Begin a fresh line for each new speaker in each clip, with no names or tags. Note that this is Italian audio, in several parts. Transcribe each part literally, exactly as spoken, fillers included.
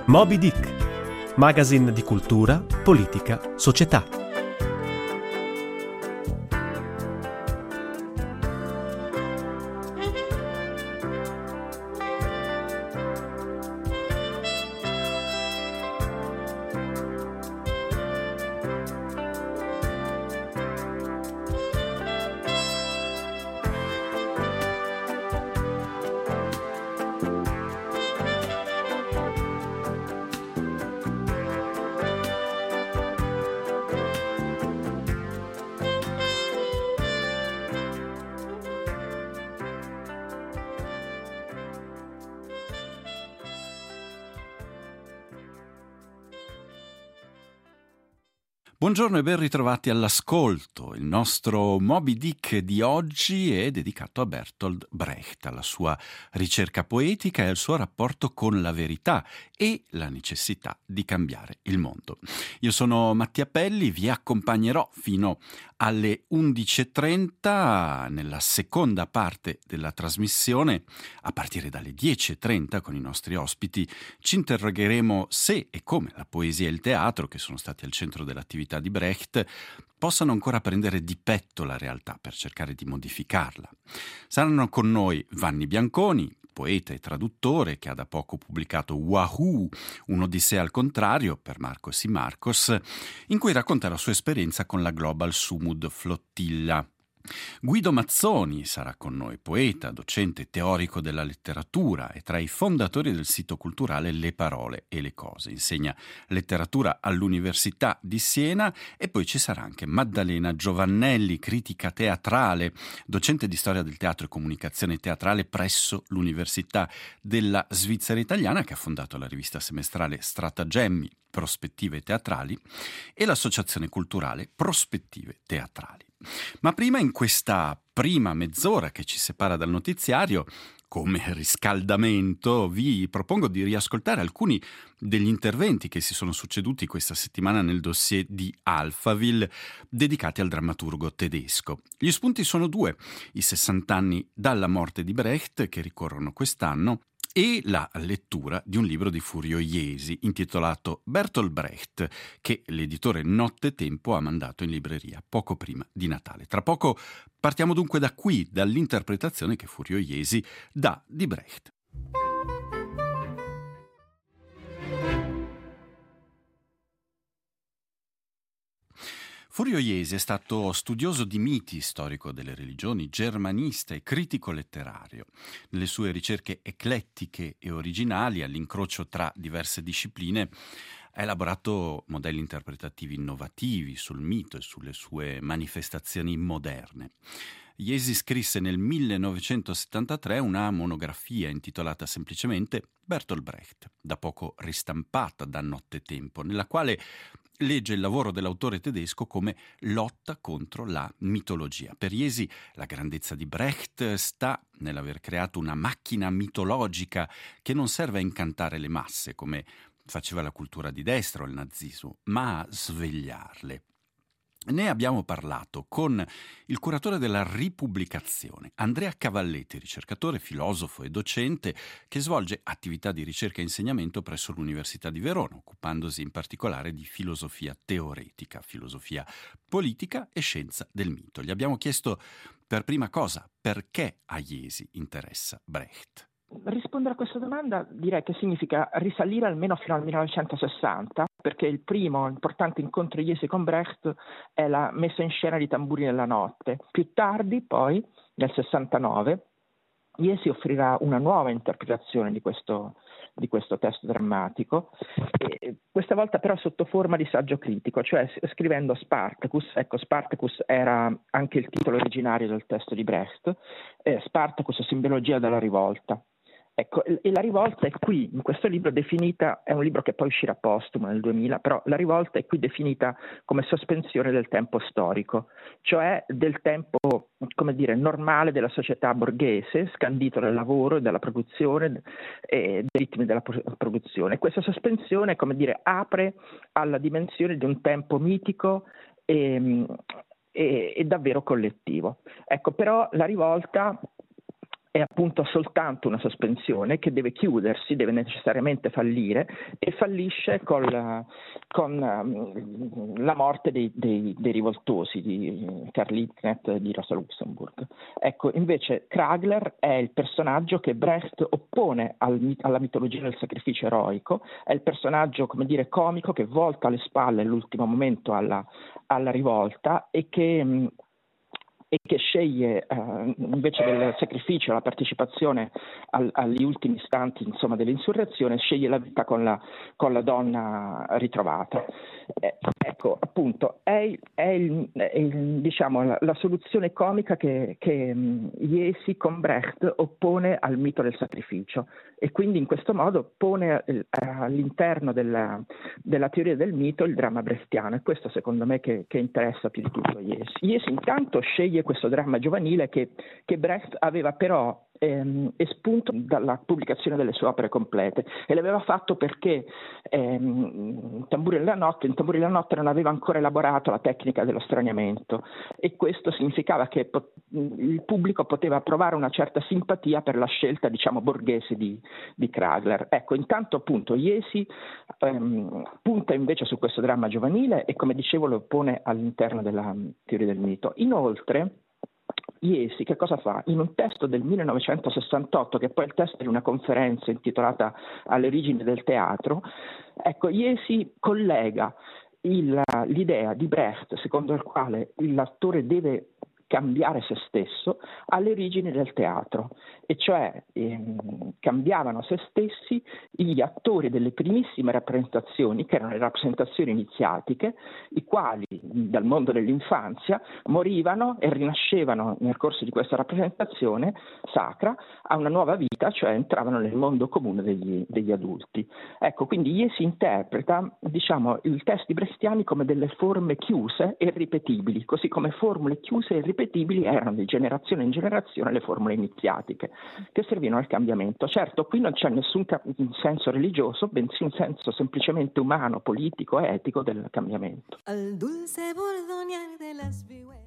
Moby Dick, magazine di cultura, politica, società.
Buongiorno e ben ritrovati all'ascolto. Il nostro Moby Dick di oggi è dedicato a Bertolt Brecht, alla sua ricerca poetica e al suo rapporto con la verità e la necessità di cambiare il mondo. Io sono Mattia Pelli, vi accompagnerò fino alle undici e trenta nella seconda parte della trasmissione. A partire dalle dieci e trenta con i nostri ospiti ci interrogheremo se e come la poesia e il teatro, che sono stati al centro dell'attività di Brecht, possano ancora prendere di petto la realtà per cercare di modificarla. Saranno con noi Vanni Bianconi, poeta e traduttore che ha da poco pubblicato Wahoo, un'odissea al contrario per Marcos y Marcos, in cui racconta la sua esperienza con la Global Sumud Flottilla. Guido Mazzoni sarà con noi, poeta, docente e teorico della letteratura e tra i fondatori del sito culturale Le Parole e le Cose. Insegna letteratura all'Università di Siena e poi ci sarà anche Maddalena Giovannelli, critica teatrale, docente di storia del teatro e comunicazione teatrale presso l'Università della Svizzera Italiana, che ha fondato la rivista semestrale Stratagemmi, Prospettive Teatrali e l'associazione culturale Prospettive Teatrali. Ma prima, in questa prima mezz'ora che ci separa dal notiziario, come riscaldamento, vi propongo di riascoltare alcuni degli interventi che si sono succeduti questa settimana nel dossier di Alphaville dedicati al drammaturgo tedesco. Gli spunti sono due: i sessanta anni dalla morte di Brecht, che ricorrono quest'anno, e la lettura di un libro di Furio Jesi intitolato Bertolt Brecht, che l'editore Nottetempo ha mandato in libreria poco prima di Natale. Tra poco partiamo dunque da qui, dall'interpretazione che Furio Jesi dà di Brecht. Furio Jesi è stato studioso di miti, storico delle religioni, germanista e critico letterario. Nelle sue ricerche eclettiche e originali, all'incrocio tra diverse discipline, ha elaborato modelli interpretativi innovativi sul mito e sulle sue manifestazioni moderne. Jesi scrisse nel millenovecentosettantatré una monografia intitolata semplicemente Bertolt Brecht, da poco ristampata da Nottetempo, nella quale legge il lavoro dell'autore tedesco come lotta contro la mitologia. Per Jesi la grandezza di Brecht sta nell'aver creato una macchina mitologica che non serve a incantare le masse, come faceva la cultura di destra o il nazismo, ma a svegliarle. Ne abbiamo parlato con il curatore della ripubblicazione, Andrea Cavalletti, ricercatore, filosofo e docente che svolge attività di ricerca e insegnamento presso l'Università di Verona, occupandosi in particolare di filosofia teoretica, filosofia politica e scienza del mito. Gli abbiamo chiesto per prima cosa perché a Jesi interessa Brecht.
Rispondere a questa domanda direi che significa risalire almeno fino al millenovecentosessanta, perché il primo importante incontro di Jesi con Brecht è la messa in scena di Tamburi nella notte. Più tardi, poi, nel sessantanove, Jesi offrirà una nuova interpretazione di questo, di questo testo drammatico, e questa volta però sotto forma di saggio critico, cioè scrivendo Spartacus. Ecco, Spartacus era anche il titolo originario del testo di Brecht, eh, Spartacus, simbologia della rivolta. Ecco, e la rivolta è qui, in questo libro, definita, è un libro che poi uscirà postumo nel duemila, però la rivolta è qui definita come sospensione del tempo storico, cioè del tempo, come dire, normale della società borghese, scandito dal lavoro e dalla produzione e dei ritmi della produzione. Questa sospensione, come dire, apre alla dimensione di un tempo mitico e, e, e davvero collettivo. Ecco, però la rivolta è appunto soltanto una sospensione che deve chiudersi, deve necessariamente fallire, e fallisce col, con um, la morte dei, dei, dei rivoltosi di Karl Liebknecht e di Rosa Luxemburg. Ecco, invece Kragler è il personaggio che Brecht oppone al, alla mitologia del sacrificio eroico, è il personaggio, come dire, comico che volta le spalle all'ultimo momento alla, alla rivolta e che mh, e che sceglie eh, invece del sacrificio, la partecipazione al, agli ultimi istanti, insomma, dell'insurrezione, sceglie la vita con la, con la donna ritrovata. Eh, ecco, appunto, è, è, il, è il, diciamo, la, la soluzione comica che, che um, Jesi con Brecht oppone al mito del sacrificio, e quindi in questo modo pone eh, all'interno della, della teoria del mito il dramma brechtiano, e questo secondo me che, che interessa più di tutto Jesi. Jesi intanto sceglie questo dramma giovanile che, che Brecht aveva però ehm, espunto dalla pubblicazione delle sue opere complete, e l'aveva fatto perché ehm, Tamburi della notte, in Tamburi della notte non aveva ancora elaborato la tecnica dello straniamento, e questo significava che pot- il pubblico poteva provare una certa simpatia per la scelta, diciamo, borghese di, di Kragler. Ecco, intanto appunto Jesi ehm, punta invece su questo dramma giovanile e, come dicevo, lo pone all'interno della teoria del mito. Inoltre Jesi che cosa fa? In un testo del millenovecentosessantotto, che è poi il testo di una conferenza intitolata Alle origini del teatro, ecco, Jesi collega il, l'idea di Brecht secondo il quale l'attore deve cambiare se stesso alle origini del teatro, e cioè ehm, cambiavano se stessi gli attori delle primissime rappresentazioni, che erano le rappresentazioni iniziatiche, i quali dal mondo dell'infanzia morivano e rinascevano nel corso di questa rappresentazione sacra a una nuova vita, cioè entravano nel mondo comune degli, degli adulti. Ecco, quindi Jesi interpreta, diciamo, i testi brechtiani come delle forme chiuse e ripetibili, così come formule chiuse e ripetibili erano di generazione in generazione le formule iniziatiche che servivano al cambiamento. Certo, qui non c'è nessun ca- senso religioso, bensì un senso semplicemente umano, politico e etico del cambiamento.
Al dulce bordonear de las vihuelas.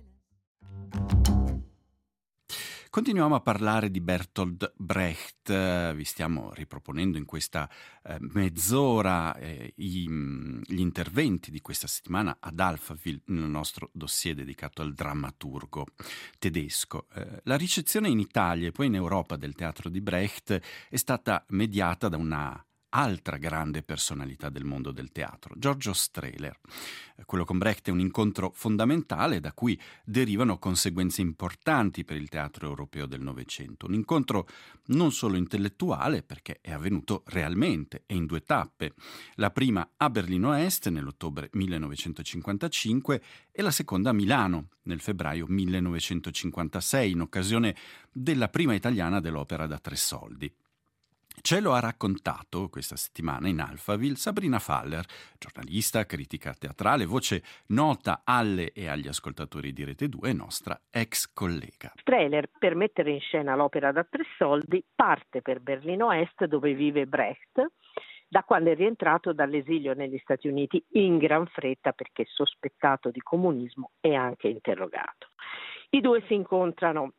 Continuiamo a parlare di Bertolt Brecht, vi stiamo riproponendo in questa eh, mezz'ora eh, i, gli interventi di questa settimana ad Alphaville nel nostro dossier dedicato al drammaturgo tedesco. Eh, la ricezione in Italia e poi in Europa del teatro di Brecht è stata mediata da una altra grande personalità del mondo del teatro, Giorgio Strehler. Quello con Brecht è un incontro fondamentale da cui derivano conseguenze importanti per il teatro europeo del Novecento. Un incontro non solo intellettuale, perché è avvenuto realmente e in due tappe. La prima a Berlino Est nell'ottobre millenovecentocinquantacinque e la seconda a Milano nel febbraio millenovecentocinquantasei, in occasione della prima italiana dell'Opera da tre soldi. Ce lo ha raccontato questa settimana in Alphaville Sabrina Faller, giornalista, critica teatrale, voce nota alle e agli ascoltatori di Rete due, nostra ex collega.
Strehler, per mettere in scena l'Opera da tre soldi, parte per Berlino Est, dove vive Brecht, da quando è rientrato dall'esilio negli Stati Uniti in gran fretta perché sospettato di comunismo e anche interrogato. I due si incontrano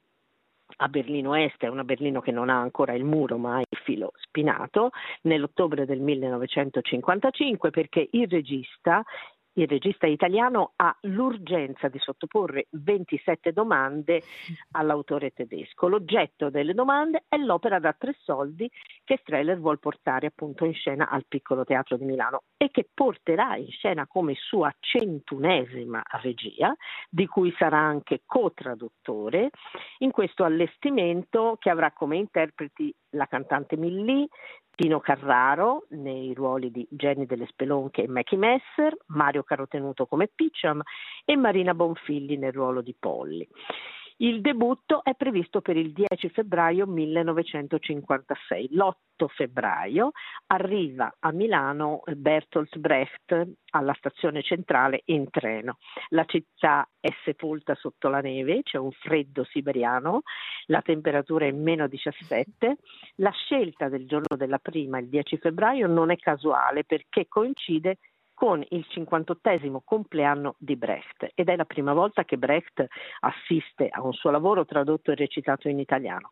a Berlino Est, è una Berlino che non ha ancora il muro ma ha il filo spinato, nell'ottobre del millenovecentocinquantacinque, perché il regista Il regista italiano ha l'urgenza di sottoporre ventisette domande all'autore tedesco. L'oggetto delle domande è l'Opera da tre soldi che Strehler vuol portare appunto in scena al Piccolo Teatro di Milano e che porterà in scena come sua centunesima regia, di cui sarà anche co-traduttore, in questo allestimento che avrà come interpreti la cantante Millì, Tino Carraro nei ruoli di Jenny delle Spelonche e Mackie Messer, Mario Carotenuto come Picham e Marina Bonfilli nel ruolo di Polly. Il debutto è previsto per il dieci febbraio millenovecentocinquantasei. L'otto febbraio arriva a Milano Bertolt Brecht alla stazione centrale in treno. La città è sepolta sotto la neve, c'è un freddo siberiano, la temperatura è meno diciassette. La scelta del giorno della prima, il dieci febbraio, non è casuale perché coincide con il cinquantottesimo compleanno di Brecht ed è la prima volta che Brecht assiste a un suo lavoro tradotto e recitato in italiano.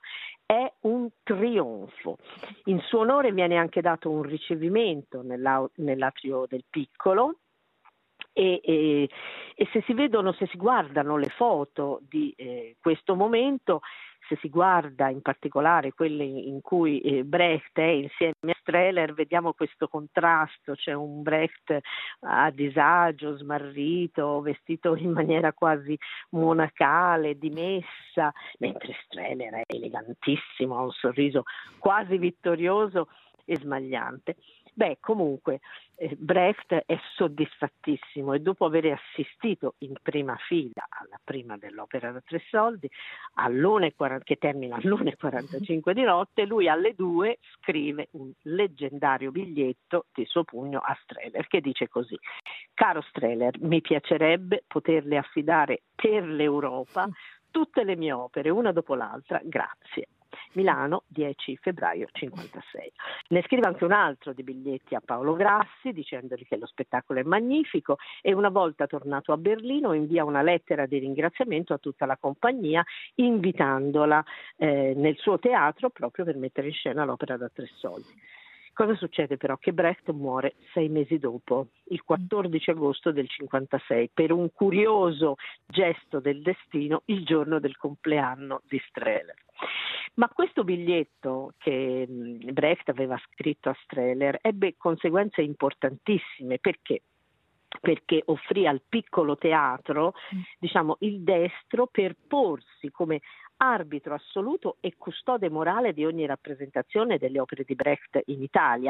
è un trionfo. In suo onore viene anche dato un ricevimento nell'a- nell'atrio del Piccolo. E, e, e se si vedono, se si guardano le foto di eh, questo momento, se si guarda in particolare quelle in cui eh, Brecht è insieme a Strehler, vediamo questo contrasto, c'è un Brecht a disagio, smarrito, vestito in maniera quasi monacale, dimessa, mentre Strehler è elegantissimo, ha un sorriso quasi vittorioso e smagliante. Beh, comunque eh, Brecht è soddisfattissimo e dopo aver assistito in prima fila alla prima dell'opera da tre soldi, all'una e quaranta, che termina all'una e quarantacinque di notte, lui alle due scrive un leggendario biglietto di suo pugno a Strehler che dice così: caro Strehler, mi piacerebbe poterle affidare per l'Europa tutte le mie opere, una dopo l'altra, grazie. Milano, dieci febbraio cinquantasei. Ne scrive anche un altro di biglietti a Paolo Grassi dicendogli che lo spettacolo è magnifico e una volta tornato a Berlino invia una lettera di ringraziamento a tutta la compagnia invitandola eh, nel suo teatro proprio per mettere in scena l'opera da tre soldi. Cosa succede però? Che Brecht muore sei mesi dopo, il quattordici agosto del cinquantasei, per un curioso gesto del destino il giorno del compleanno di Strehler. Ma questo biglietto che Brecht aveva scritto a Strehler ebbe conseguenze importantissime. Perché? Perché offrì al Piccolo Teatro, diciamo, il destro per porsi come arbitro assoluto e custode morale di ogni rappresentazione delle opere di Brecht in Italia.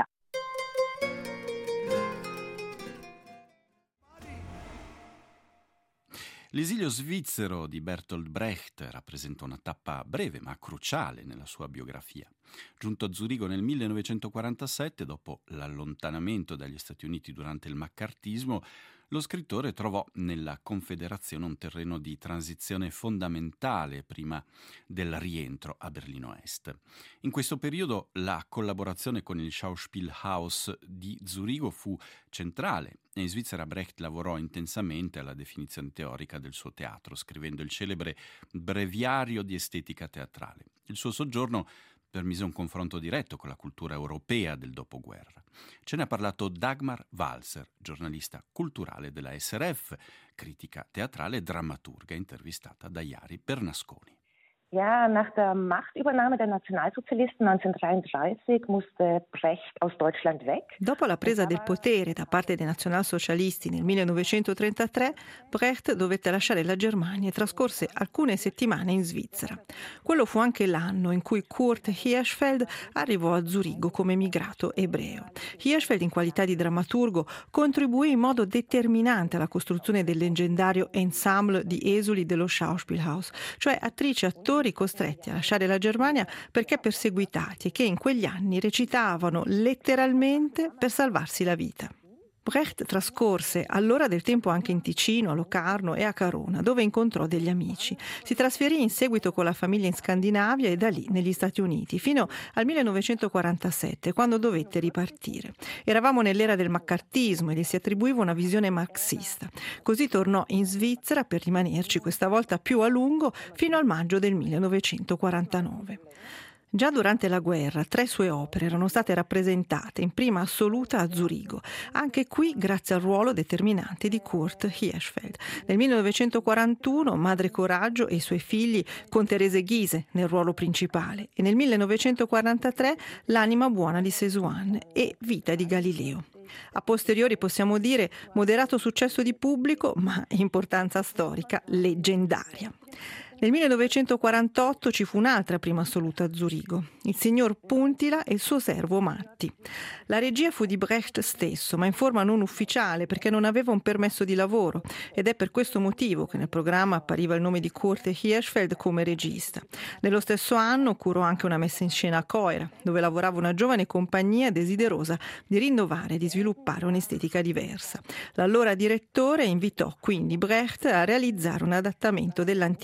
L'esilio svizzero di Bertolt Brecht rappresenta una tappa breve ma cruciale nella sua biografia. Giunto a Zurigo nel millenovecentoquarantasette, dopo l'allontanamento dagli Stati Uniti durante il maccartismo, lo scrittore trovò nella Confederazione un terreno di transizione fondamentale prima del rientro a Berlino Est. In questo periodo la collaborazione con il Schauspielhaus di Zurigo fu centrale e in Svizzera Brecht lavorò intensamente alla definizione teorica del suo teatro, scrivendo il celebre Breviario di estetica teatrale. Il suo soggiorno permise un confronto diretto con la cultura europea del dopoguerra. Ce ne ha parlato Dagmar Walser, giornalista culturale della S R F, critica teatrale e drammaturga, intervistata da Jari Bernasconi.
Ja, nach der Machtübernahme der Nationalsozialisten neunzehnhundertdreiunddreißig musste Brecht aus Deutschland weg.
Dopo la presa del potere da parte dei nazionalsocialisti nel millenovecentotrentatré, Brecht dovette lasciare la Germania e trascorse alcune settimane in Svizzera. Quello fu anche l'anno in cui Kurt Hirschfeld arrivò a Zurigo come emigrato ebreo. Hirschfeld, in qualità di drammaturgo, contribuì in modo determinante alla costruzione del leggendario ensemble di esuli dello Schauspielhaus, cioè attrici e attori costretti a lasciare la Germania perché perseguitati e che in quegli anni recitavano letteralmente per salvarsi la vita. Brecht trascorse allora del tempo anche in Ticino, a Locarno e a Carona, dove incontrò degli amici. Si trasferì in seguito con la famiglia in Scandinavia e da lì negli Stati Uniti, fino al millenovecentoquarantasette, quando dovette ripartire. Eravamo nell'era del maccartismo e gli si attribuiva una visione marxista. Così tornò in Svizzera per rimanerci questa volta più a lungo, fino al maggio del millenovecentoquarantanove. Già durante la guerra tre sue opere erano state rappresentate in prima assoluta a Zurigo, anche qui grazie al ruolo determinante di Kurt Hirschfeld. Nel millenovecentoquarantuno Madre Coraggio e i suoi figli con Therese Giehse nel ruolo principale e nel millenovecentoquarantatré L'anima buona di Sesouane e Vita di Galileo. A posteriori possiamo dire moderato successo di pubblico, ma importanza storica leggendaria. Nel millenovecentoquarantotto ci fu un'altra prima assoluta a Zurigo, il signor Puntila e il suo servo Matti. La regia fu di Brecht stesso, ma in forma non ufficiale perché non aveva un permesso di lavoro ed è per questo motivo che nel programma appariva il nome di Kurt Hirschfeld come regista. Nello stesso anno curò anche una messa in scena a Coira, dove lavorava una giovane compagnia desiderosa di rinnovare e di sviluppare un'estetica diversa. L'allora direttore invitò quindi Brecht a realizzare un adattamento dell'Antigone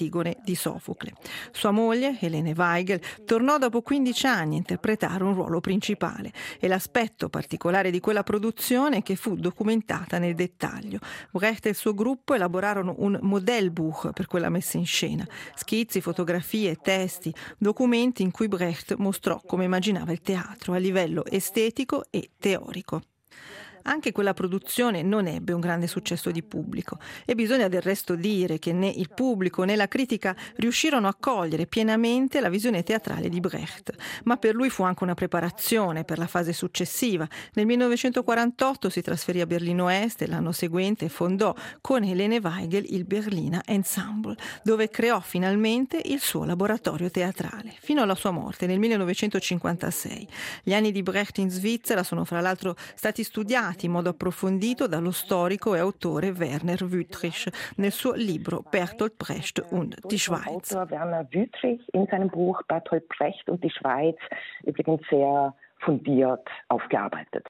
di Sofocle. Sua moglie, Helene Weigel, tornò dopo quindici anni a interpretare un ruolo principale e l'aspetto particolare di quella produzione che fu documentata nel dettaglio. Brecht e il suo gruppo elaborarono un Modellbuch per quella messa in scena, schizzi, fotografie, testi, documenti in cui Brecht mostrò come immaginava il teatro a livello estetico e teorico. Anche quella produzione non ebbe un grande successo di pubblico e bisogna del resto dire che né il pubblico né la critica riuscirono a cogliere pienamente la visione teatrale di Brecht, ma per lui fu anche una preparazione per la fase successiva. Nel millenovecentoquarantotto si trasferì a Berlino Est e l'anno seguente fondò con Helene Weigel il Berliner Ensemble, dove creò finalmente il suo laboratorio teatrale, fino alla sua morte nel millenovecentocinquantasei. Gli anni di Brecht in Svizzera sono fra l'altro stati studiati in modo approfondito dallo storico e autore Werner Wüthrich nel suo libro Bertolt Brecht und die Schweiz.
Werner Wüthrich in seinem Buch Bertolt Brecht und die Schweiz übrigens sehr fundiert aufgearbeitet.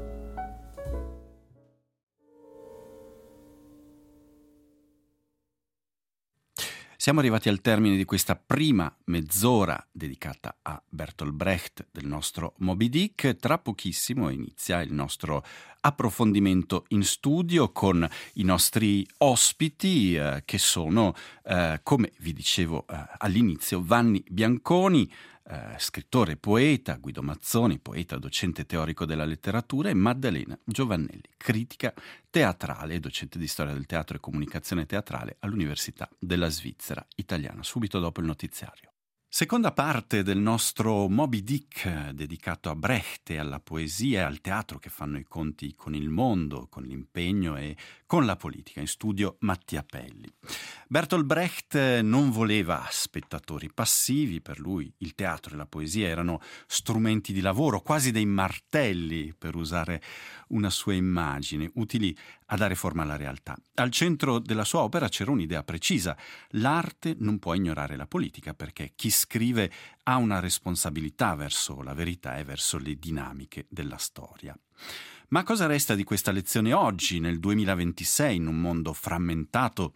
Siamo arrivati al termine di questa prima mezz'ora dedicata a Bertolt Brecht del nostro Moby Dick. Tra pochissimo inizia il nostro approfondimento in studio con i nostri ospiti eh, che sono, eh, come vi dicevo eh, all'inizio, Vanni Bianconi, Eh, scrittore e poeta, Guido Mazzoni, poeta, docente teorico della letteratura, e Maddalena Giovannelli, critica teatrale e docente di storia del teatro e comunicazione teatrale all'Università della Svizzera Italiana, subito dopo il notiziario. Seconda parte del nostro Moby Dick dedicato a Brecht e alla poesia e al teatro che fanno i conti con il mondo, con l'impegno e con la politica. In studio Mattia Pelli. Bertolt Brecht non voleva spettatori passivi, per lui il teatro e la poesia erano strumenti di lavoro, quasi dei martelli, per usare una sua immagine, utili a dare forma alla realtà. Al centro della sua opera c'era un'idea precisa: l'arte non può ignorare la politica, perché chi scrive ha una responsabilità verso la verità e verso le dinamiche della storia. Ma cosa resta di questa lezione oggi, nel duemilaventisei, in un mondo frammentato,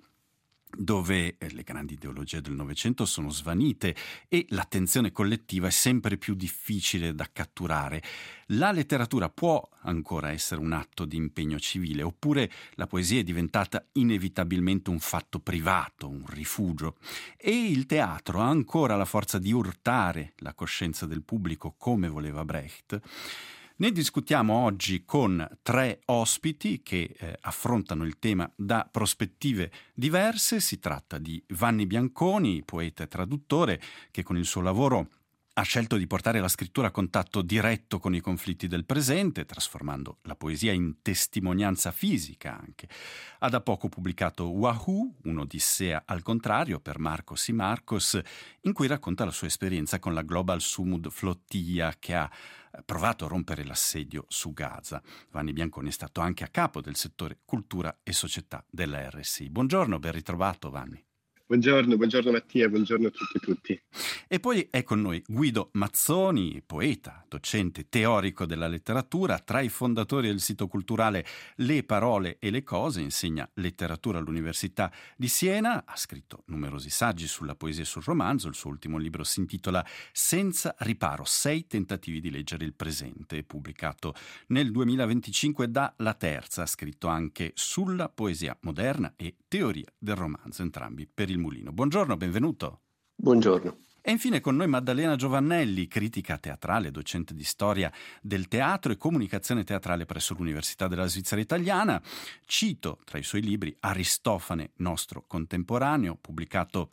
dove le grandi ideologie del Novecento sono svanite e l'attenzione collettiva è sempre più difficile da catturare? La letteratura può ancora essere un atto di impegno civile, oppure la poesia è diventata inevitabilmente un fatto privato, un rifugio? E il teatro ha ancora la forza di urtare la coscienza del pubblico come voleva Brecht? Ne discutiamo oggi con tre ospiti che eh, affrontano il tema da prospettive diverse. Si tratta di Vanni Bianconi, poeta e traduttore, che con il suo lavoro ha scelto di portare la scrittura a contatto diretto con i conflitti del presente, trasformando la poesia in testimonianza fisica anche. Ha da poco pubblicato Wahoo, un'odissea al contrario, per Marcos y Marcos, in cui racconta la sua esperienza con la Global Sumud Flotilla, che ha provato a rompere l'assedio su Gaza. Vanni Bianconi è stato anche a capo del settore cultura e società della R S I. Buongiorno, ben ritrovato Vanni.
Buongiorno, buongiorno Mattia, buongiorno a tutti e tutti.
E poi è con noi Guido Mazzoni, poeta, docente teorico della letteratura, tra i fondatori del sito culturale Le Parole e le Cose, insegna letteratura all'Università di Siena, ha scritto numerosi saggi sulla poesia e sul romanzo. Il suo ultimo libro si intitola Senza riparo, sei tentativi di leggere il presente, pubblicato nel duemilaventicinque da La Terza. Ha scritto anche sulla poesia moderna e teoria del romanzo, entrambi per il Mulino. Buongiorno, benvenuto.
Buongiorno.
E infine con noi Maddalena Giovannelli, critica teatrale, docente di storia del teatro e comunicazione teatrale presso l'Università della Svizzera Italiana. Cito tra i suoi libri Aristofane, nostro contemporaneo, pubblicato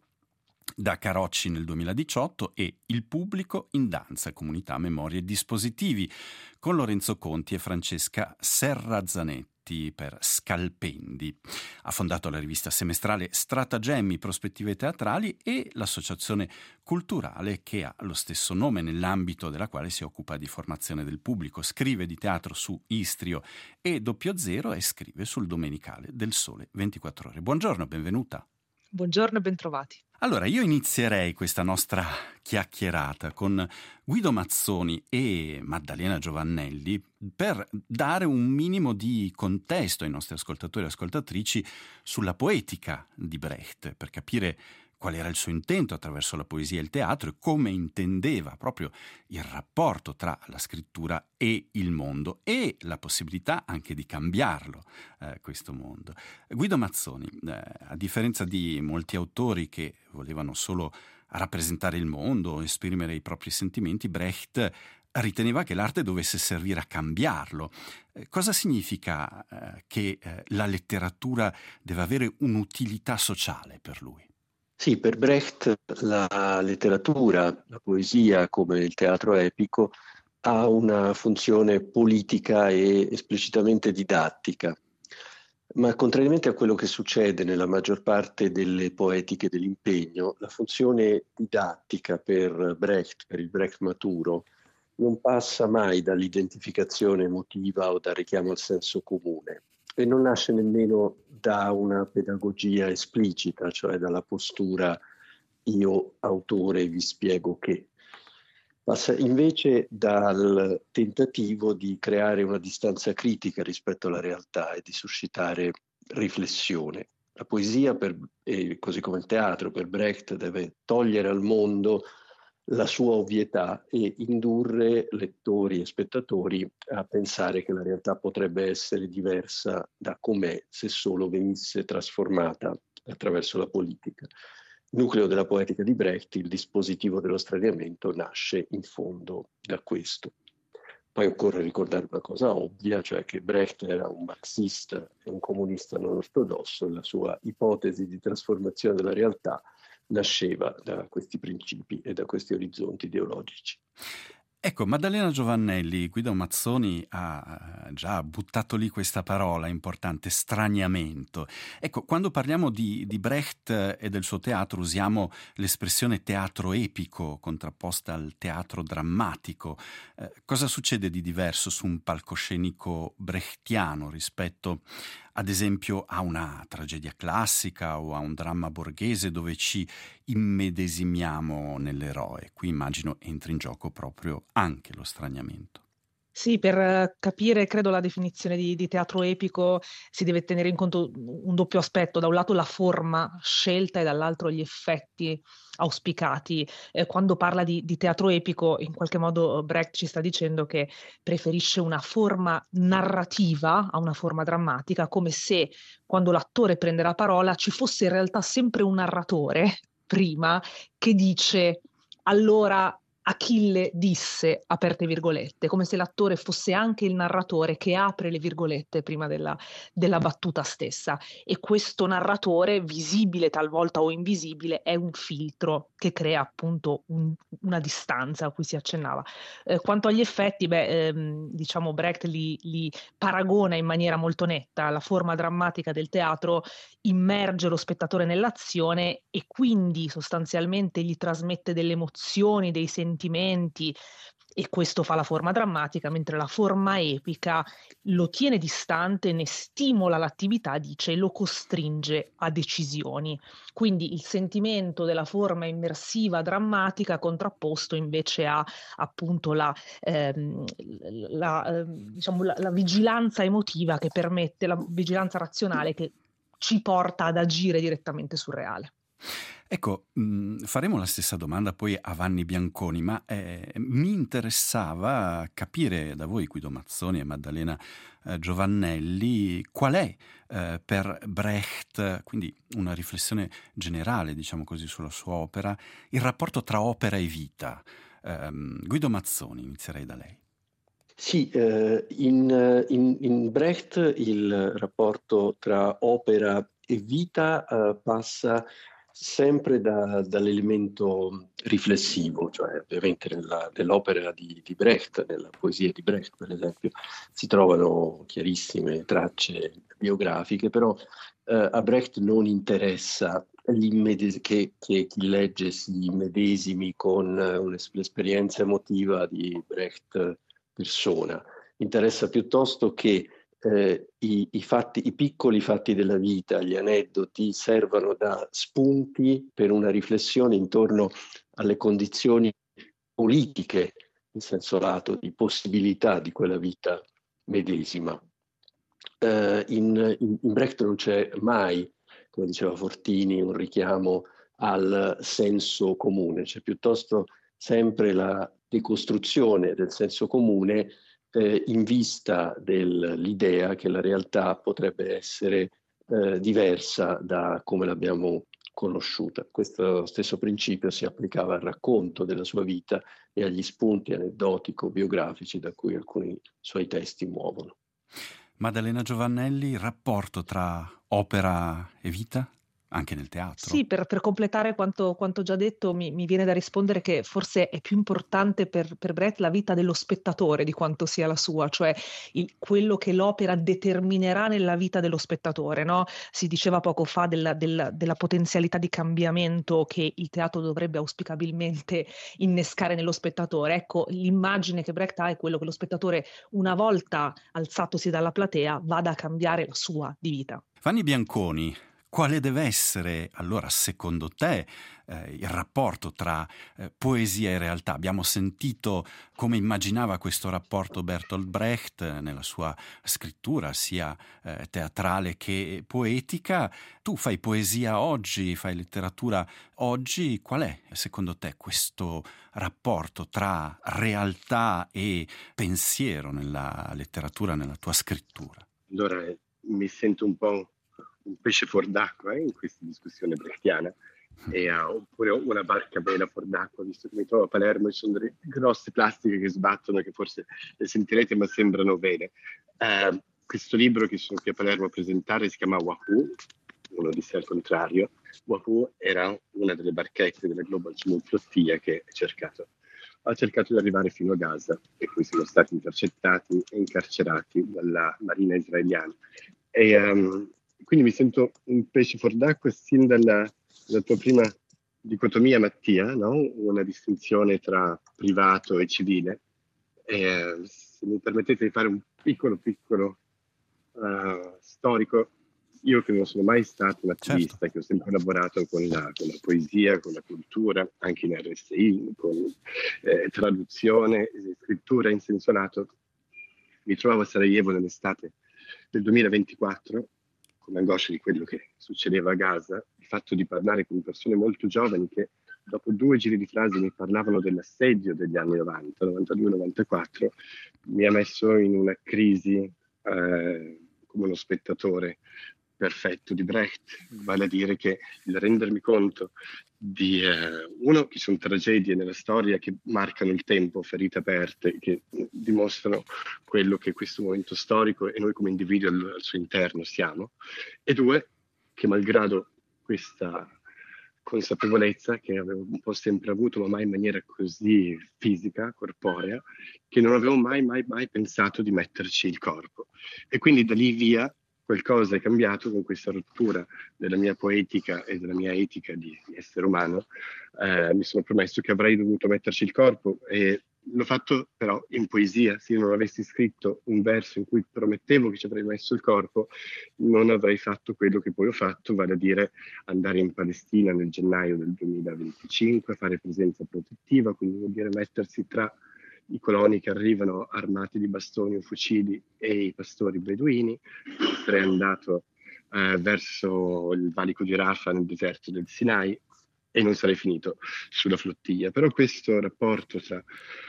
da Carocci nel duemiladiciotto, e Il pubblico in danza, comunità, memorie e dispositivi, con Lorenzo Conti e Francesca Serrazzanetti per Scalpendi. Ha fondato la rivista semestrale Stratagemmi, prospettive teatrali, e l'associazione culturale che ha lo stesso nome, nell'ambito della quale si occupa di formazione del pubblico. Scrive di teatro su Istrio e Doppio Zero e scrive sul Domenicale del Sole ventiquattro Ore. Buongiorno, benvenuta.
Buongiorno e bentrovati.
Allora, io inizierei questa nostra chiacchierata con Guido Mazzoni e Maddalena Giovannelli per dare un minimo di contesto ai nostri ascoltatori e ascoltatrici sulla poetica di Brecht, per capire qual era il suo intento attraverso la poesia e il teatro e come intendeva proprio il rapporto tra la scrittura e il mondo e la possibilità anche di cambiarlo, eh, questo mondo. Guido Mazzoni, eh, a differenza di molti autori che volevano solo rappresentare il mondo, esprimere i propri sentimenti, Brecht riteneva che l'arte dovesse servire a cambiarlo. Eh, cosa significa eh, che eh, la letteratura deve avere un'utilità sociale per lui?
Sì, per Brecht la letteratura, la poesia, come il teatro epico, ha una funzione politica e esplicitamente didattica. Ma contrariamente a quello che succede nella maggior parte delle poetiche dell'impegno, la funzione didattica per Brecht, per il Brecht maturo, non passa mai dall'identificazione emotiva o dal richiamo al senso comune e non nasce nemmeno da una pedagogia esplicita, cioè dalla postura io autore vi spiego che. Passa invece dal tentativo di creare una distanza critica rispetto alla realtà e di suscitare riflessione. La poesia, per, e così come il teatro, per Brecht deve togliere al mondo la sua ovvietà e indurre lettori e spettatori a pensare che la realtà potrebbe essere diversa da com'è se solo venisse trasformata attraverso la politica. Il nucleo della poetica di Brecht, il dispositivo dello straniamento, nasce in fondo da questo. Poi occorre ricordare una cosa ovvia, cioè che Brecht era un marxista e un comunista non ortodosso e la sua ipotesi di trasformazione della realtà nasceva da questi principi e da questi orizzonti ideologici.
Ecco, Maddalena Giovannelli, Guido Mazzoni ha già buttato lì questa parola importante, straniamento. Ecco, quando parliamo di, di Brecht e del suo teatro usiamo l'espressione teatro epico contrapposta al teatro drammatico. Eh, cosa succede di diverso su un palcoscenico brechtiano rispetto ad esempio a una tragedia classica o a un dramma borghese dove ci immedesimiamo nell'eroe? Qui immagino entri in gioco proprio anche lo straniamento.
Sì, per capire, credo, la definizione di, di teatro epico si deve tenere in conto un doppio aspetto: da un lato la forma scelta e dall'altro gli effetti auspicati. Eh, quando parla di, di teatro epico, in qualche modo Brecht ci sta dicendo che preferisce una forma narrativa a una forma drammatica, come se quando l'attore prende la parola ci fosse in realtà sempre un narratore prima che dice allora Achille disse, aperte virgolette, come se l'attore fosse anche il narratore che apre le virgolette prima della, della battuta stessa. E questo narratore, visibile talvolta o invisibile, è un filtro che crea appunto un, una distanza a cui si accennava. Eh, quanto agli effetti, beh, ehm, diciamo Brecht li, li paragona in maniera molto netta. La forma drammatica del teatro immerge lo spettatore nell'azione e quindi sostanzialmente gli trasmette delle emozioni, dei sentimenti, e questo fa la forma drammatica, mentre la forma epica lo tiene distante, ne stimola l'attività, dice, e lo costringe a decisioni. Quindi il sentimento della forma immersiva drammatica contrapposto invece a appunto la, ehm, la, ehm, diciamo, la, la vigilanza emotiva che permette, la vigilanza razionale che ci porta ad agire direttamente sul reale.
Ecco, mh, faremo la stessa domanda poi a Vanni Bianconi, ma eh, mi interessava capire da voi, Guido Mazzoni e Maddalena eh, Giovannelli, qual è eh, per Brecht, quindi una riflessione generale, diciamo così, sulla sua opera, il rapporto tra opera e vita. Eh, Guido Mazzoni, inizierei da lei.
Sì, eh, in, in, in Brecht il rapporto tra opera e vita eh, passa sempre da, dall'elemento riflessivo, cioè ovviamente nella, nell'opera di, di Brecht, nella poesia di Brecht per esempio, si trovano chiarissime tracce biografiche, però eh, a Brecht non interessa che, che chi legge si immedesimi con l'esperienza emotiva di Brecht persona, interessa piuttosto che Eh, i, i, fatti, i piccoli fatti della vita, gli aneddoti, servano da spunti per una riflessione intorno alle condizioni politiche, in senso lato, di possibilità di quella vita medesima. Eh, in, in, in Brecht non c'è mai, come diceva Fortini, un richiamo al senso comune, c'è piuttosto sempre la decostruzione del senso comune eh, in vista dell'idea che la realtà potrebbe essere eh, diversa da come l'abbiamo conosciuta. Questo stesso principio si applicava al racconto della sua vita e agli spunti aneddotico-biografici da cui alcuni suoi testi muovono.
Maddalena Giovannelli, rapporto tra opera e vita? Anche nel teatro?
Sì, per, per completare quanto, quanto già detto, mi, mi viene da rispondere che forse è più importante per, per Brecht la vita dello spettatore di quanto sia la sua, cioè il, quello che l'opera determinerà nella vita dello spettatore, no? Si diceva poco fa della, della, della potenzialità di cambiamento che il teatro dovrebbe auspicabilmente innescare nello spettatore. Ecco, l'immagine che Brecht ha è quello che lo spettatore, una volta alzatosi dalla platea, vada a cambiare la sua di vita.
Vanni Bianconi, quale deve essere, allora, secondo te, eh, il rapporto tra eh, poesia e realtà? Abbiamo sentito come immaginava questo rapporto Bertolt Brecht eh, nella sua scrittura, sia eh, teatrale che poetica. Tu fai poesia oggi, fai letteratura oggi. Qual è, secondo te, questo rapporto tra realtà e pensiero nella letteratura, nella tua scrittura?
Allora, eh, mi sento un po' un pesce fuor d'acqua eh, in questa discussione brechtiana, e, uh, oppure una barca bella fuor d'acqua, visto che mi trovo a Palermo e ci sono delle grosse plastiche che sbattono, che forse le sentirete ma sembrano vere. Uh, questo libro che sono qui a Palermo a presentare si chiama Wahoo, uno disse al contrario. Wahoo era una delle barchette della Global Smooth Flottiglia che ha cercato, ha cercato di arrivare fino a Gaza, e cui sono stati intercettati e incarcerati dalla marina israeliana. E, um, quindi mi sento un pesce fuor d'acqua sin dalla, dalla tua prima dicotomia, Mattia, no? Una distinzione tra privato e civile. E, se mi permettete di fare un piccolo, piccolo uh, storico, io che non sono mai stato un attivista, certo, che ho sempre lavorato con la, con la poesia, con la cultura, anche in R S I, con eh, traduzione, scrittura in senso lato, mi trovavo a Sarajevo nell'estate del duemilaventiquattro, con l'angoscia di quello che succedeva a Gaza, il fatto di parlare con persone molto giovani che dopo due giri di frasi mi parlavano dell'assedio degli anni novanta, novantadue novantaquattro, mi ha messo in una crisi eh, come uno spettatore perfetto di Brecht, vale a dire che il rendermi conto di, eh, uno, che sono tragedie nella storia che marcano il tempo, ferite aperte, che dimostrano quello che questo momento storico e noi come individui al, al suo interno siamo, e due, che malgrado questa consapevolezza che avevo un po' sempre avuto, ma mai in maniera così fisica, corporea, che non avevo mai, mai, mai pensato di metterci il corpo. E quindi da lì via qualcosa è cambiato con questa rottura della mia poetica e della mia etica di essere umano. Eh, mi sono promesso che avrei dovuto metterci il corpo, e l'ho fatto però in poesia. Se io non avessi scritto un verso in cui promettevo che ci avrei messo il corpo, non avrei fatto quello che poi ho fatto, vale a dire andare in Palestina nel gennaio del duemilaventicinque, fare presenza protettiva, quindi vuol dire mettersi tra i coloni che arrivano armati di bastoni o fucili e i pastori beduini. Sarei andato eh, verso il valico di Rafah nel deserto del Sinai e non sarei finito sulla flottiglia. Però questo rapporto tra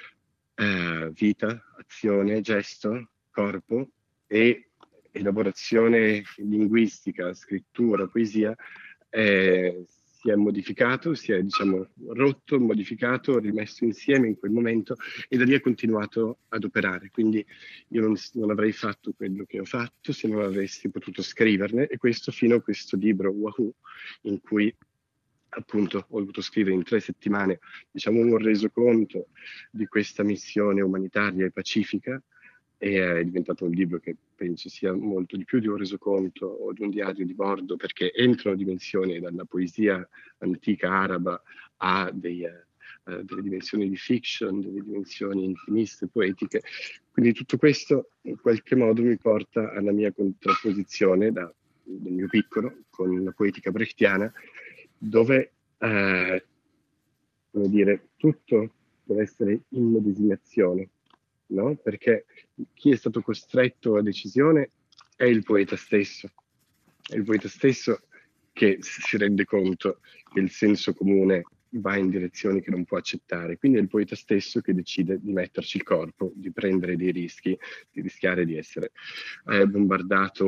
eh, vita, azione, gesto, corpo e elaborazione linguistica, scrittura, poesia eh, si è modificato, si è diciamo rotto, modificato, rimesso insieme in quel momento, e da lì è continuato ad operare. Quindi io non, non avrei fatto quello che ho fatto se non avessi potuto scriverne, e questo fino a questo libro Wahoo, in cui appunto ho dovuto scrivere in tre settimane diciamo un resoconto di questa missione umanitaria e pacifica, e è diventato un libro che penso sia molto di più di un resoconto o di un diario di bordo, perché entra una dimensione dalla poesia antica araba a dei, uh, delle dimensioni di fiction, delle dimensioni intimiste, poetiche. Quindi tutto questo in qualche modo mi porta alla mia contrapposizione da, del mio piccolo con la poetica brechtiana, dove eh, come dire, tutto deve essere immedesimazione, no? Perché chi è stato costretto a decisione è il poeta stesso. È il poeta stesso che si rende conto che il senso comune va in direzioni che non può accettare. Quindi è il poeta stesso che decide di metterci il corpo, di prendere dei rischi, di rischiare di essere eh, bombardato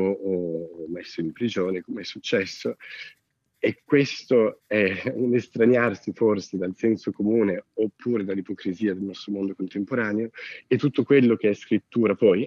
o messo in prigione, come è successo. E questo è un estraniarsi forse dal senso comune oppure dall'ipocrisia del nostro mondo contemporaneo, e tutto quello che è scrittura poi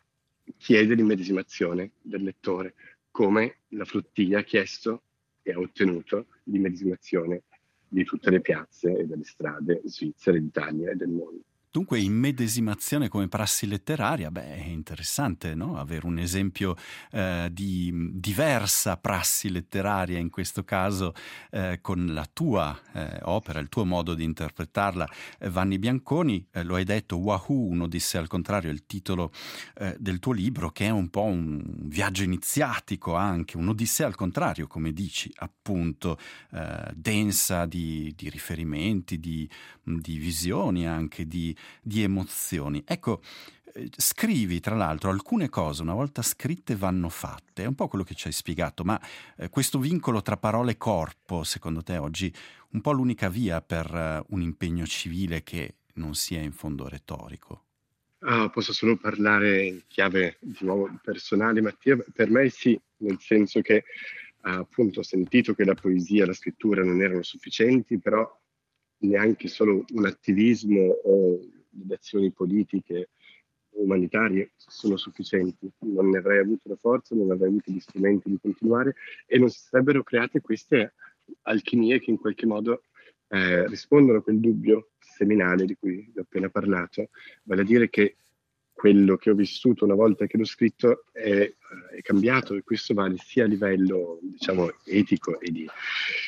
chiede l'immedesimazione del lettore, come la Flottiglia ha chiesto e ha ottenuto l'immedesimazione di tutte le piazze e delle strade svizzere, d'Italia e del mondo.
Dunque, immedesimazione come prassi letteraria, beh, è interessante, no? Avere un esempio eh, di diversa prassi letteraria, in questo caso eh, con la tua eh, opera, il tuo modo di interpretarla. Eh, Vanni Bianconi, eh, lo hai detto, Wahoo, un'odissea al contrario, è il titolo eh, del tuo libro, che è un po' un viaggio iniziatico anche, un'odissea al contrario, come dici, appunto, eh, densa di, di riferimenti, di, di visioni anche, di di emozioni. Ecco, eh, scrivi tra l'altro alcune cose una volta scritte vanno fatte, è un po' quello che ci hai spiegato, ma eh, questo vincolo tra parole e corpo, secondo te oggi un po' l'unica via per uh, un impegno civile che non sia in fondo retorico?
Ah, posso solo parlare in chiave di nuovo personale, Mattia? Per me sì, nel senso che appunto ho sentito che la poesia e la scrittura non erano sufficienti, però neanche solo un attivismo o le azioni politiche umanitarie sono sufficienti. Non ne avrei avuto la forza, non avrei avuto gli strumenti di continuare e non si sarebbero create queste alchimie che in qualche modo eh, rispondono a quel dubbio seminale di cui vi ho appena parlato, vale a dire che quello che ho vissuto una volta che l'ho scritto è, è cambiato, e questo vale sia a livello, diciamo, etico e di,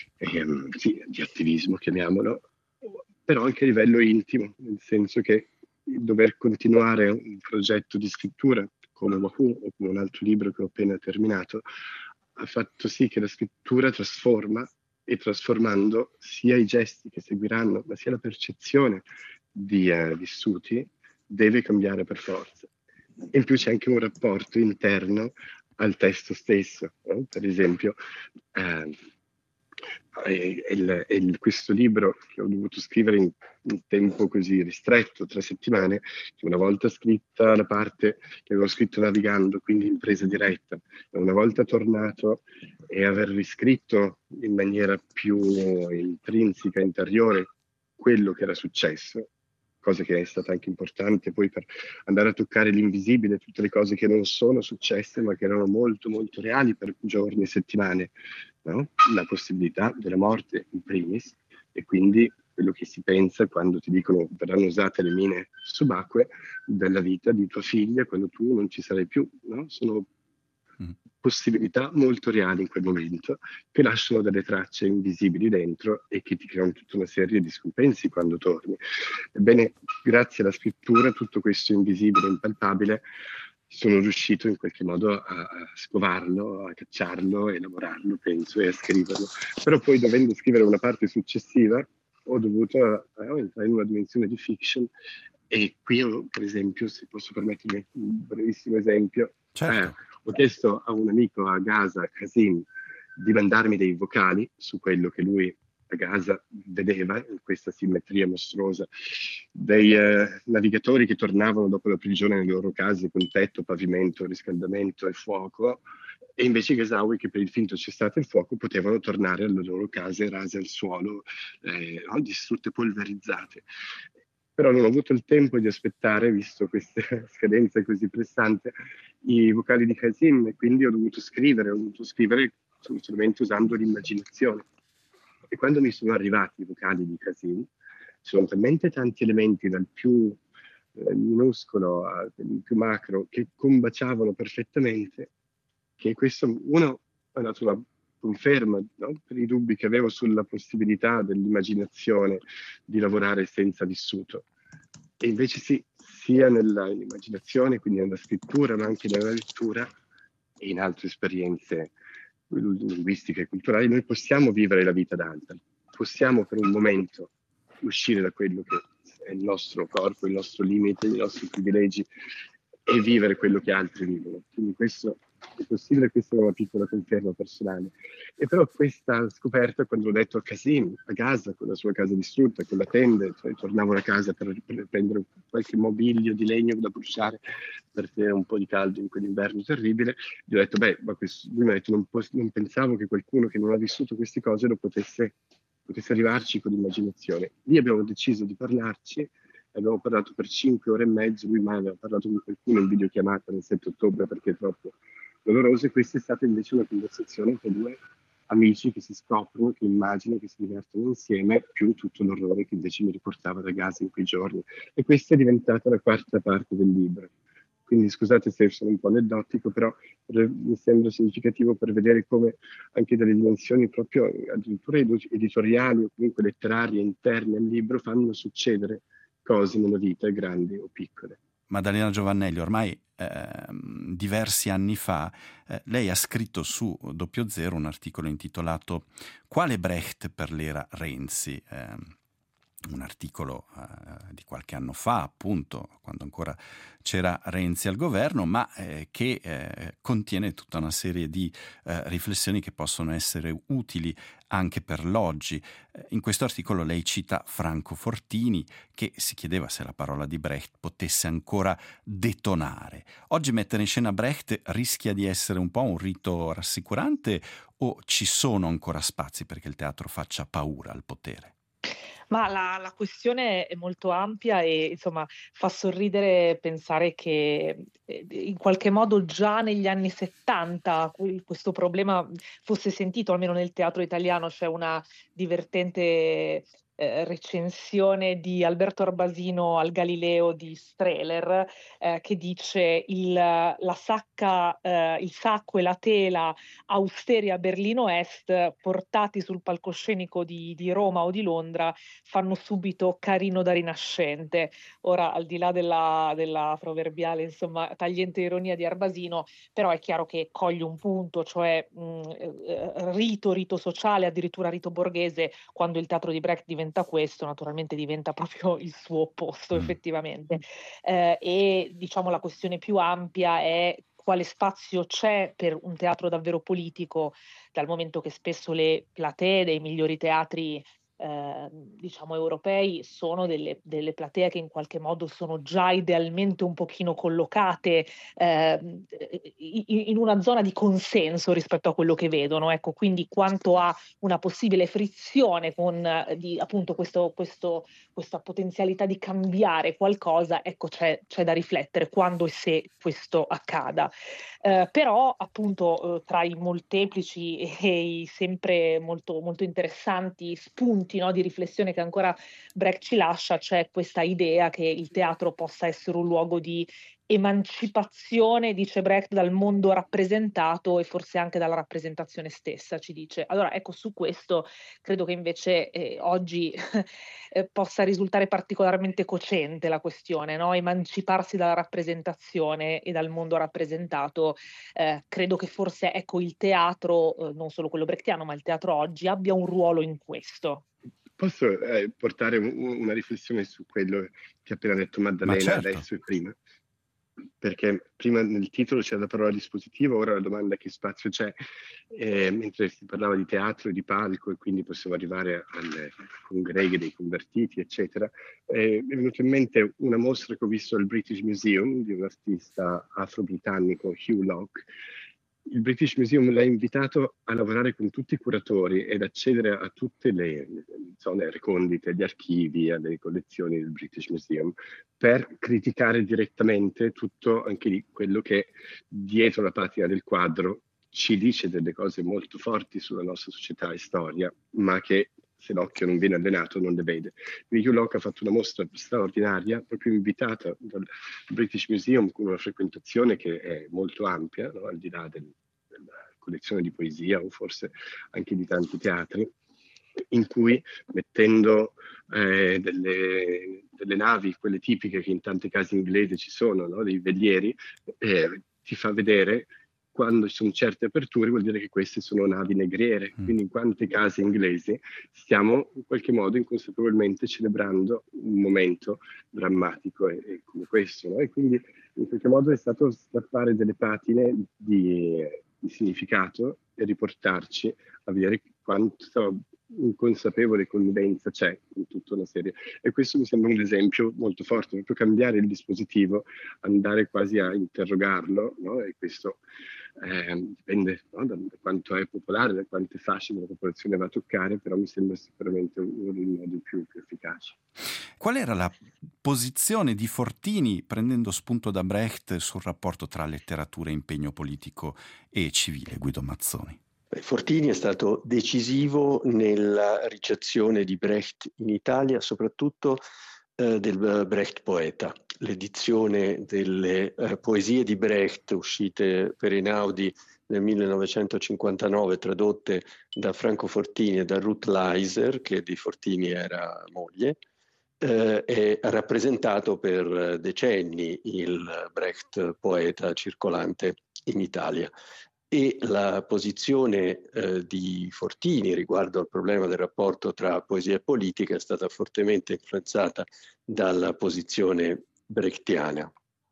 ehm, sì, di attivismo, chiamiamolo, però anche a livello intimo, nel senso che dover continuare un progetto di scrittura come Wahoo o come un altro libro che ho appena terminato ha fatto sì che la scrittura trasforma, e trasformando sia i gesti che seguiranno, ma sia la percezione di eh, vissuti, deve cambiare per forza. In più c'è anche un rapporto interno al testo stesso, no? Per esempio eh, il, il, questo libro che ho dovuto scrivere in un tempo così ristretto, tre settimane, che una volta scritta la parte che avevo scritto navigando, quindi in presa diretta, e una volta tornato e aver riscritto in maniera più intrinseca, interiore, quello che era successo, cosa che è stata anche importante poi per andare a toccare l'invisibile, tutte le cose che non sono successe ma che erano molto molto reali per giorni e settimane, no? La possibilità della morte in primis, e quindi quello che si pensa quando ti dicono verranno usate le mine subacquee della vita di tua figlia quando tu non ci sarai più, no? Sono mm. possibilità molto reali in quel momento, che lasciano delle tracce invisibili dentro e che ti creano tutta una serie di scompensi quando torni. Ebbene, grazie alla scrittura, tutto questo invisibile, impalpabile, sono riuscito in qualche modo a, a scovarlo, a cacciarlo, a elaborarlo, penso, e a scriverlo. Però poi, dovendo scrivere una parte successiva, ho dovuto eh, entrare in una dimensione di fiction, e qui, ho, per esempio, se posso permettermi un brevissimo esempio,
certo.
eh, ho chiesto a un amico a Gaza, a Qasim, di mandarmi dei vocali su quello che lui a Gaza vedeva in questa simmetria mostruosa, dei eh, navigatori che tornavano dopo la prigione nelle loro case con tetto, pavimento, riscaldamento e fuoco, e invece i Gazawi che per il finto cessate il fuoco potevano tornare alle loro case rase al suolo, eh, no? Distrutte, polverizzate. Però non ho avuto il tempo di aspettare, visto questa scadenza così pressante, i vocali di Qasim, e quindi ho dovuto scrivere, ho dovuto scrivere solamente usando l'immaginazione. E quando mi sono arrivati i vocali di Qasim, ci sono talmente tanti elementi, dal più eh, minuscolo al più macro, che combaciavano perfettamente, che questo, uno, ha dato una conferma, no? Per i dubbi che avevo sulla possibilità dell'immaginazione di lavorare senza vissuto. E invece sì, sia nella, nell'immaginazione, quindi nella scrittura, ma anche nella lettura e in altre esperienze linguistiche e culturali, noi possiamo vivere la vita d'altri, possiamo per un momento uscire da quello che è il nostro corpo, il nostro limite, i nostri privilegi, e vivere quello che altri vivono. Quindi questo è possibile, questa è una piccola conferma personale. E però questa scoperta, quando ho detto a Kasim, a Gaza, con la sua casa distrutta, con la tenda, cioè tornavo a casa per, per prendere qualche mobilio di legno da bruciare per tenere un po' di caldo in quell'inverno terribile, gli ho detto, beh, ma questo, lui mi ha detto, non, po- non pensavo che qualcuno che non ha vissuto queste cose lo potesse, potesse arrivarci con l'immaginazione. Lì abbiamo deciso di parlarci. Abbiamo parlato per cinque ore e mezzo, lui mai aveva parlato con qualcuno in videochiamata nel sette ottobre perché è troppo doloroso, e questa è stata invece una conversazione tra due amici che si scoprono, che immaginano, che si divertono insieme, più tutto l'orrore che invece mi riportava da Gaza in quei giorni. E questa è diventata la quarta parte del libro. Quindi scusate se sono un po' aneddotico, però mi sembra significativo per vedere come anche dalle dimensioni proprio addirittura editoriali o comunque letterarie interne al libro fanno succedere cose nella vita, grandi o piccole.
Maddalena Giovannelli, ormai eh, diversi anni fa, eh, lei ha scritto su Doppio Zero un articolo intitolato Quale Brecht per l'era Renzi? Eh, un articolo eh, di qualche anno fa, appunto, quando ancora c'era Renzi al governo, ma eh, che eh, contiene tutta una serie di eh, riflessioni che possono essere utili anche per l'oggi. Eh, in questo articolo lei cita Franco Fortini, che si chiedeva se la parola di Brecht potesse ancora detonare. Oggi mettere in scena Brecht rischia di essere un po' un rito rassicurante, o ci sono ancora spazi perché il teatro faccia paura al potere?
Ma la, la questione è molto ampia e insomma fa sorridere pensare che eh, in qualche modo già negli anni settanta questo problema fosse sentito, almeno nel teatro italiano. C'è una divertente eh, recensione di Alberto Arbasino al Galileo di Strehler eh, che dice il, la sacca, eh, il sacco e la tela austeri a Berlino Est portati sul palcoscenico di, di Roma o di Londra fanno subito carino da rinascente. Ora, al di là della, della proverbiale, insomma, tagliente ironia di Arbasino, però è chiaro che coglie un punto, cioè mh, eh, rito, rito sociale, addirittura rito borghese. Quando il teatro di Brecht diventa questo, naturalmente diventa proprio il suo opposto, mm. effettivamente. Eh, e diciamo la questione più ampia è quale spazio c'è per un teatro davvero politico, dal momento che spesso le platee dei migliori teatri Eh, diciamo europei sono delle, delle platee che in qualche modo sono già idealmente un pochino collocate eh, in, in una zona di consenso rispetto a quello che vedono, ecco, quindi quanto a una possibile frizione con eh, di, appunto questo, questo, questa potenzialità di cambiare qualcosa, ecco, c'è, c'è da riflettere quando e se questo accada. Eh, però appunto eh, tra i molteplici e i sempre molto, molto interessanti spunti, no, di riflessione che ancora Brecht ci lascia, c'è questa idea che il teatro possa essere un luogo di emancipazione, dice Brecht, dal mondo rappresentato e forse anche dalla rappresentazione stessa, ci dice. Allora ecco, su questo credo che invece eh, oggi eh, possa risultare particolarmente cocente la questione, no? Emanciparsi dalla rappresentazione e dal mondo rappresentato. Eh, credo che forse ecco il teatro, eh, non solo quello brechtiano, ma il teatro oggi abbia un ruolo in questo.
Posso eh, portare un, una riflessione su quello che ha appena detto Maddalena,
certo.
adesso e prima? Perché prima nel titolo c'era la parola dispositivo, ora la domanda è che spazio c'è, eh, mentre si parlava di teatro e di palco, e quindi possiamo arrivare alle congreghe dei convertiti, eccetera. Eh, mi è venuta in mente una mostra che ho visto al British Museum di un artista afro-britannico, Hugh Locke. Il British Museum l'ha invitato a lavorare con tutti i curatori ed accedere a tutte le zone recondite, agli archivi, alle collezioni del British Museum, per criticare direttamente tutto anche di quello che dietro la patina del quadro ci dice delle cose molto forti sulla nostra società e storia, ma che se l'occhio non viene allenato non le vede. Hugh Locke ha fatto una mostra straordinaria, proprio invitata dal British Museum, con una frequentazione che è molto ampia, no? Al di là del, della collezione di poesia o forse anche di tanti teatri, in cui mettendo eh, delle, delle navi, quelle tipiche che in tanti casi inglesi ci sono, no? Dei velieri, eh, ti fa vedere quando ci sono certe aperture vuol dire che queste sono navi negriere, mm. quindi in quante case inglesi stiamo in qualche modo inconsapevolmente celebrando un momento drammatico e, e come questo, no? E quindi in qualche modo è stato strappare delle patine di, di significato e riportarci a vedere quanto inconsapevole connivenza c'è in tutta una serie, e questo mi sembra un esempio molto forte, proprio cambiare il dispositivo, andare quasi a interrogarlo, no? E questo eh, dipende, no? da, da quanto è popolare, da quante fasce della popolazione va a toccare, però mi sembra sicuramente uno dei modi più, più efficaci.
Qual era la posizione di Fortini, prendendo spunto da Brecht, sul rapporto tra letteratura e impegno politico e civile, Guido Mazzoni?
Fortini è stato decisivo nella ricezione di Brecht in Italia, soprattutto eh, del Brecht poeta. L'edizione delle eh, poesie di Brecht uscite per Einaudi nel millenovecentocinquantanove, tradotte da Franco Fortini e da Ruth Leiser, che di Fortini era moglie, eh, è rappresentato per decenni il Brecht poeta circolante in Italia. E la posizione eh, di Fortini riguardo al problema del rapporto tra poesia e politica è stata fortemente influenzata dalla posizione brechtiana.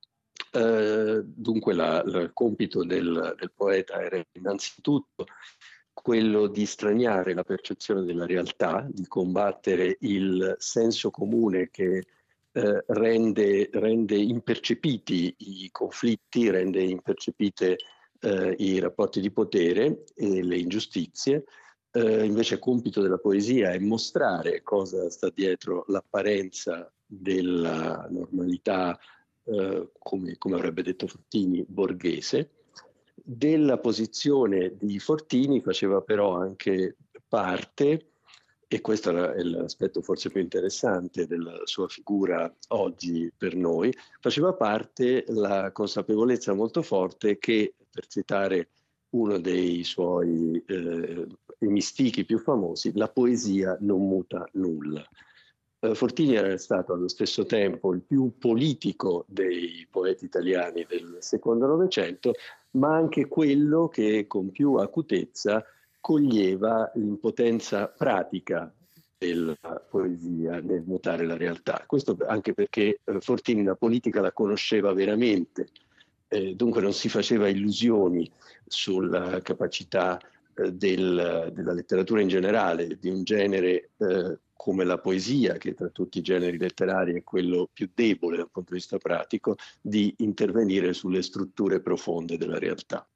Eh, dunque la, la, il compito del, del poeta era innanzitutto quello di straniare la percezione della realtà, di combattere il senso comune che eh, rende, rende impercepiti i conflitti, rende impercepite Eh, i rapporti di potere e le ingiustizie. Eh, invece il compito della poesia è mostrare cosa sta dietro l'apparenza della normalità, eh, come, come avrebbe detto Fortini, borghese. Della posizione di Fortini faceva però anche parte, e questo è l'aspetto forse più interessante della sua figura oggi per noi, faceva parte la consapevolezza molto forte che, per citare uno dei suoi eh, emistichi più famosi, la poesia non muta nulla. Eh, Fortini era stato allo stesso tempo il più politico dei poeti italiani del secondo Novecento, ma anche quello che con più acutezza coglieva l'impotenza pratica della poesia nel mutare la realtà. Questo anche perché eh, Fortini la politica la conosceva veramente, eh, dunque non si faceva illusioni sulla capacità eh, del, della letteratura in generale, di un genere eh, come la poesia, che tra tutti i generi letterari è quello più debole dal punto di vista pratico, di intervenire sulle strutture profonde della realtà.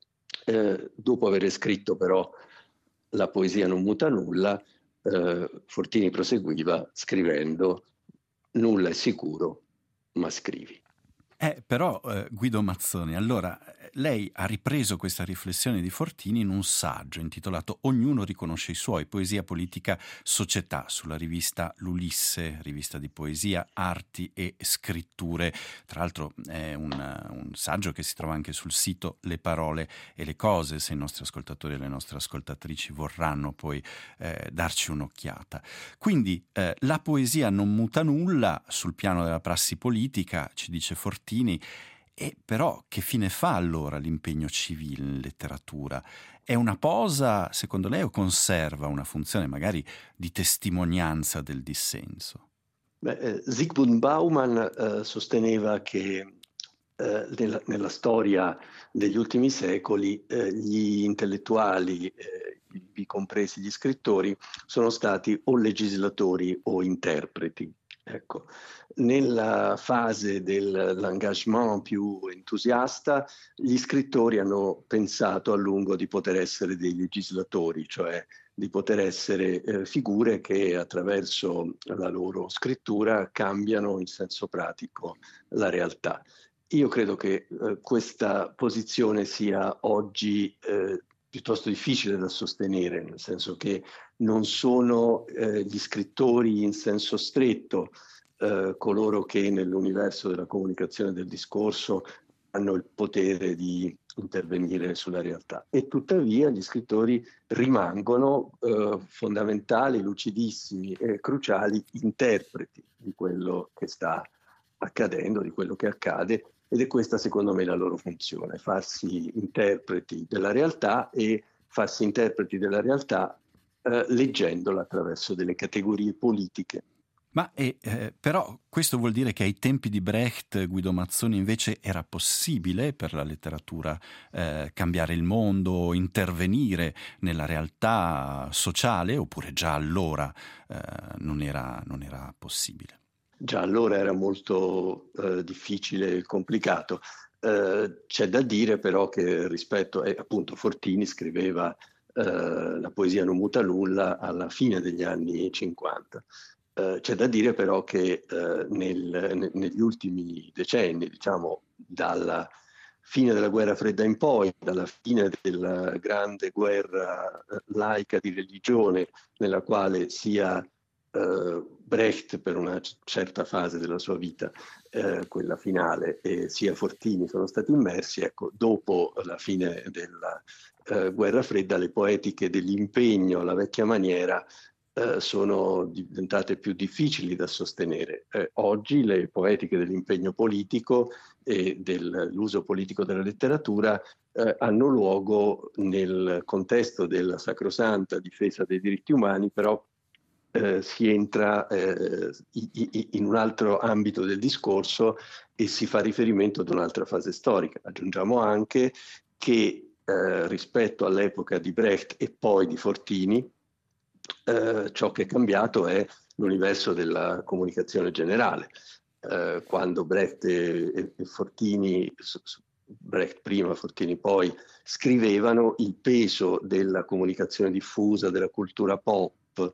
Eh, dopo aver scritto però La poesia non muta nulla, eh, Fortini proseguiva scrivendo nulla è sicuro, ma scrivi.
Eh, però, eh, Guido Mazzoni, allora lei ha ripreso questa riflessione di Fortini in un saggio intitolato Ognuno riconosce i suoi, poesia, politica, società, sulla rivista L'Ulisse, rivista di poesia, arti e scritture. Tra l'altro è un, un saggio che si trova anche sul sito Le Parole e le Cose, se i nostri ascoltatori e le nostre ascoltatrici vorranno poi eh, darci un'occhiata. Quindi eh, la poesia non muta nulla sul piano della prassi politica, ci dice Fortini. E però che fine fa allora l'impegno civile in letteratura? È una posa, secondo lei, o conserva una funzione magari di testimonianza del dissenso?
Beh, eh, Zygmunt Bauman eh, sosteneva che eh, nella, nella storia degli ultimi secoli eh, gli intellettuali, eh, ivi compresi gli scrittori, sono stati o legislatori o interpreti. Ecco, nella fase dell'engagement più entusiasta, gli scrittori hanno pensato a lungo di poter essere dei legislatori, cioè di poter essere eh, figure che attraverso la loro scrittura cambiano in senso pratico la realtà. Io credo che eh, questa posizione sia oggi eh, piuttosto difficile da sostenere, nel senso che non sono eh, gli scrittori in senso stretto eh, coloro che nell'universo della comunicazione del discorso hanno il potere di intervenire sulla realtà. E tuttavia gli scrittori rimangono eh, fondamentali, lucidissimi e cruciali interpreti di quello che sta accadendo, di quello che accade ed è questa secondo me la loro funzione, farsi interpreti della realtà e farsi interpreti della realtà eh, leggendola attraverso delle categorie politiche.
Ma eh, eh, però questo vuol dire che ai tempi di Brecht, Guido Mazzoni, invece era possibile per la letteratura eh, cambiare il mondo, intervenire nella realtà sociale, oppure già allora eh, non era, non era possibile?
Già allora era molto eh, difficile e complicato. Eh, c'è da dire però che rispetto, eh, appunto Fortini scriveva eh, la poesia non muta nulla alla fine degli anni cinquanta. Uh, c'è da dire però che uh, nel, ne, negli ultimi decenni, diciamo dalla fine della guerra fredda in poi, dalla fine della grande guerra uh, laica di religione, nella quale sia uh, Brecht per una c- certa fase della sua vita, uh, quella finale, e sia Fortini sono stati immersi, ecco, dopo la fine della uh, guerra fredda le poetiche dell'impegno alla vecchia maniera Uh, sono diventate più difficili da sostenere. Eh, oggi le poetiche dell'impegno politico e dell'uso politico della letteratura eh, hanno luogo nel contesto della sacrosanta difesa dei diritti umani, però eh, si entra eh, in un altro ambito del discorso e si fa riferimento ad un'altra fase storica. Aggiungiamo anche che eh, rispetto all'epoca di Brecht e poi di Fortini, Uh, ciò che è cambiato è l'universo della comunicazione generale. Uh, quando Brecht e, e, e Fortini, Brecht prima, Fortini poi, scrivevano, il peso della comunicazione diffusa, della cultura pop,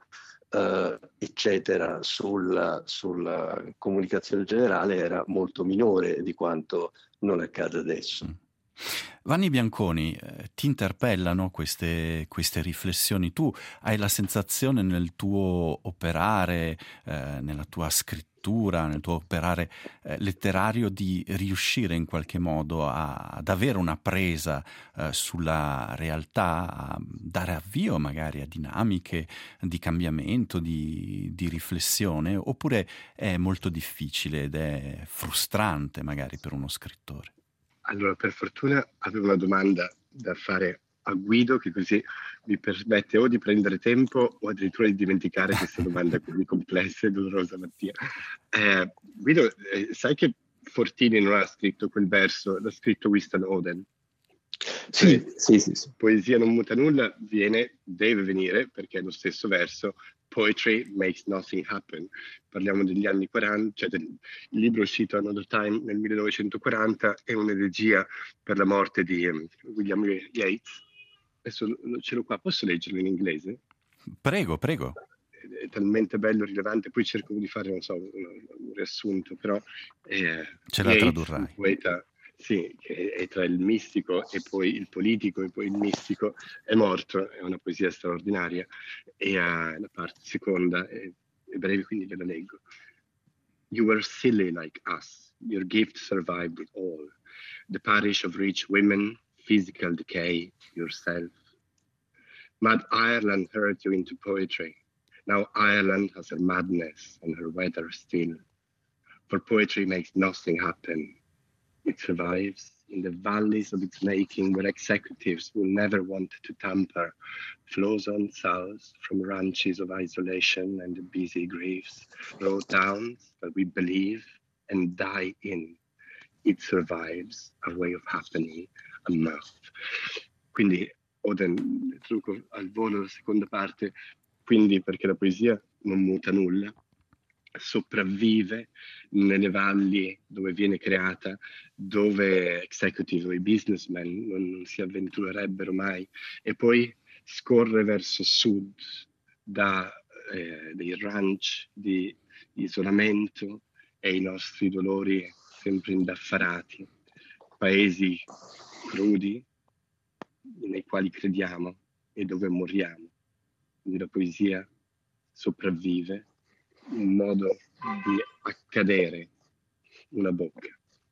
uh, eccetera, sulla, sulla comunicazione generale era molto minore di quanto non accade adesso.
Vanni Bianconi, eh, ti interpellano queste, queste riflessioni? Tu hai la sensazione nel tuo operare, eh, nella tua scrittura, nel tuo operare eh, letterario di riuscire in qualche modo a, ad avere una presa eh, sulla realtà, a dare avvio magari a dinamiche di cambiamento, di, di riflessione, oppure è molto difficile ed è frustrante magari per uno scrittore?
Allora, per fortuna avevo una domanda da fare a Guido, che così mi permette o di prendere tempo o addirittura di dimenticare questa domanda così complessa e dolorosa, Mattia. Eh, Guido, eh, sai che Fortini non ha scritto quel verso, l'ha scritto Winston Oden?
Sì,
Cioè,
sì, sì, sì.
Poesia non muta nulla viene, deve venire, perché è lo stesso verso, Poetry makes nothing happen. Parliamo degli anni quaranta, cioè del il libro uscito Another Time nel millenovecentoquaranta, è un'elegia per la morte di um, William Yeats. Adesso ce l'ho qua, posso leggerlo in inglese?
Prego, prego.
È talmente bello, rilevante, poi cerco di fare, non so, un, un riassunto, però eh,
ce la
Yeats,
tradurrai.
un poeta, sì, che è tra il mistico e poi il politico e poi il mistico, è morto, è una poesia straordinaria, e uh, la parte seconda è, è breve, quindi ve la leggo. You were silly like us, your gift survived it all, the parish of rich women, physical decay, yourself. Mad Ireland hurt you into poetry. Now Ireland has her madness and her weather still. For poetry makes nothing happen. It survives in the valleys of its making where executives will never want to tamper. Flows on south from ranches of isolation and busy griefs. Low towns that we believe and die in. It survives a way of happening, a mouth. Quindi, Oden, trucco al volo la seconda parte, quindi perché la poesia non muta nulla, sopravvive nelle valli dove viene creata, dove executive o i businessmen non, non si avventurerebbero mai, e poi scorre verso sud da eh, dei ranch di isolamento e i nostri dolori sempre indaffarati, paesi crudi nei quali crediamo e dove moriamo. Quindi la poesia sopravvive un modo di accadere una bocca.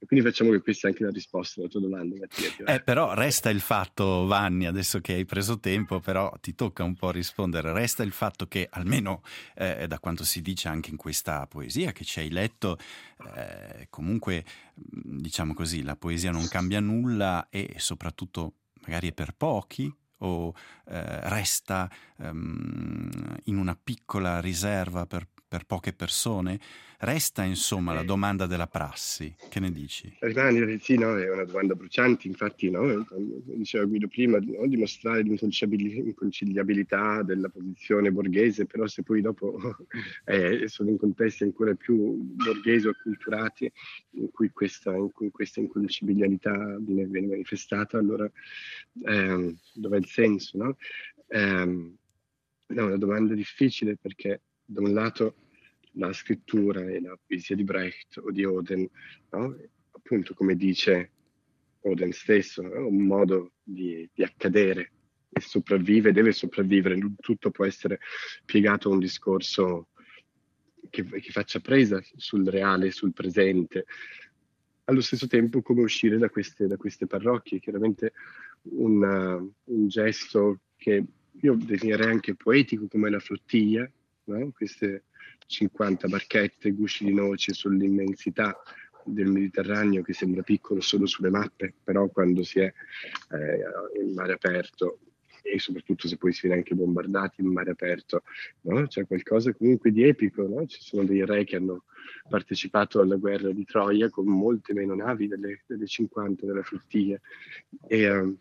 E quindi facciamo che questa è anche la risposta alla tua domanda, Mattia.
Eh, però resta il fatto, Vanni, adesso che hai preso tempo, però ti tocca un po' rispondere, resta il fatto che almeno eh, da quanto si dice anche in questa poesia che ci hai letto, eh, comunque diciamo così, la poesia non cambia nulla e soprattutto magari è per pochi o eh, resta um, in una piccola riserva per, per poche persone. Resta insomma la domanda della prassi, che ne dici?
Rimane, sì, no, è una domanda bruciante, infatti, no, come diceva Guido prima, no, dimostrare l'inconciliabilità della posizione borghese, però se poi dopo eh, sono in contesti ancora più borghesi o acculturati in cui questa, in cui questa inconciliabilità viene, viene manifestata, allora ehm, dov'è il senso? No? Ehm, è una domanda difficile perché da un lato la scrittura e la poesia di Brecht o di Oden, no? Appunto come dice Oden stesso, è un modo di, di accadere e sopravvive, deve sopravvivere, tutto può essere piegato a un discorso che, che faccia presa sul reale, sul presente, allo stesso tempo come uscire da queste, da queste parrocchie, chiaramente una, un gesto che io definirei anche poetico come la flottiglia, no? Queste cinquanta barchette, gusci di noce sull'immensità del Mediterraneo che sembra piccolo solo sulle mappe, però quando si è eh, in mare aperto e soprattutto se poi si viene anche bombardati in mare aperto, no? C'è qualcosa comunque di epico, no? Ci sono dei re che hanno partecipato alla guerra di Troia con molte meno navi delle, delle cinquanta della flottiglia e, um,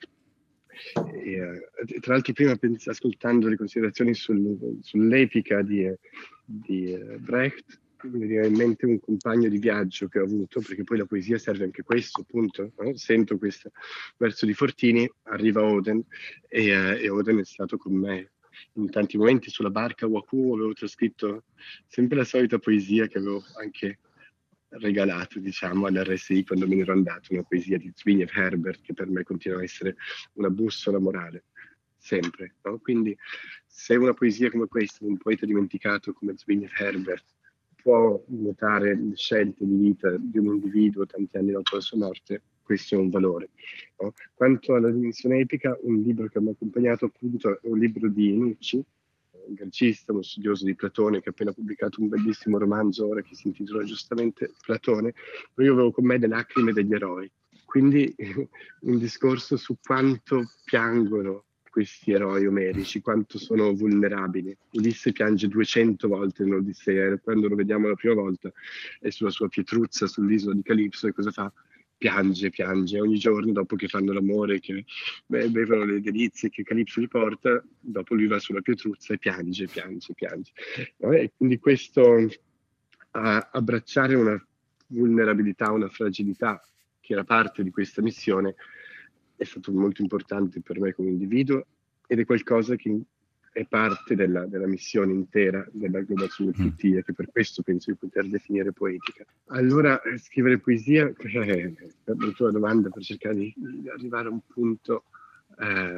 e uh, tra l'altro prima pens- ascoltando le considerazioni sul, sull'epica di, di uh, Brecht mi viene in mente un compagno di viaggio che ho avuto, perché poi la poesia serve anche questo, appunto, no? Sento questo verso di Fortini, arriva Oden e, eh, e Oden è stato con me in tanti momenti sulla barca Waku, avevo trascritto sempre la solita poesia che avevo anche regalato, diciamo, all'R S I quando me ne ero andato, una poesia di Zbigniew Herbert che per me continua a essere una bussola morale, sempre, no? Quindi se una poesia come questa, un poeta dimenticato come Zbigniew Herbert può notare le scelte di vita di un individuo tanti anni dopo la sua morte, questo è un valore. No? Quanto alla dimensione epica, un libro che mi ha accompagnato appunto è un libro di Nucci, un grecista, uno studioso di Platone che ha appena pubblicato un bellissimo romanzo ora che si intitola giustamente Platone, però io avevo con me Le lacrime degli eroi, quindi un discorso su quanto piangono questi eroi omerici, quanto sono vulnerabili. Ulisse piange duecento volte nell'Odissea, quando lo vediamo la prima volta è sulla sua pietruzza sull'isola di Calipso e cosa fa? Piange, piange, ogni giorno dopo che fanno l'amore, che beh, bevono le delizie che Calipso gli porta, dopo lui va sulla pietruzza e piange, piange, piange. No? E quindi questo a, abbracciare una vulnerabilità, una fragilità che era parte di questa missione è stato molto importante per me come individuo ed è qualcosa che è parte della, della missione intera della Globazio Flottiglia, che per questo penso di poter definire poetica. Allora, scrivere poesia eh, per la tua domanda, per cercare di, di arrivare a un punto, eh,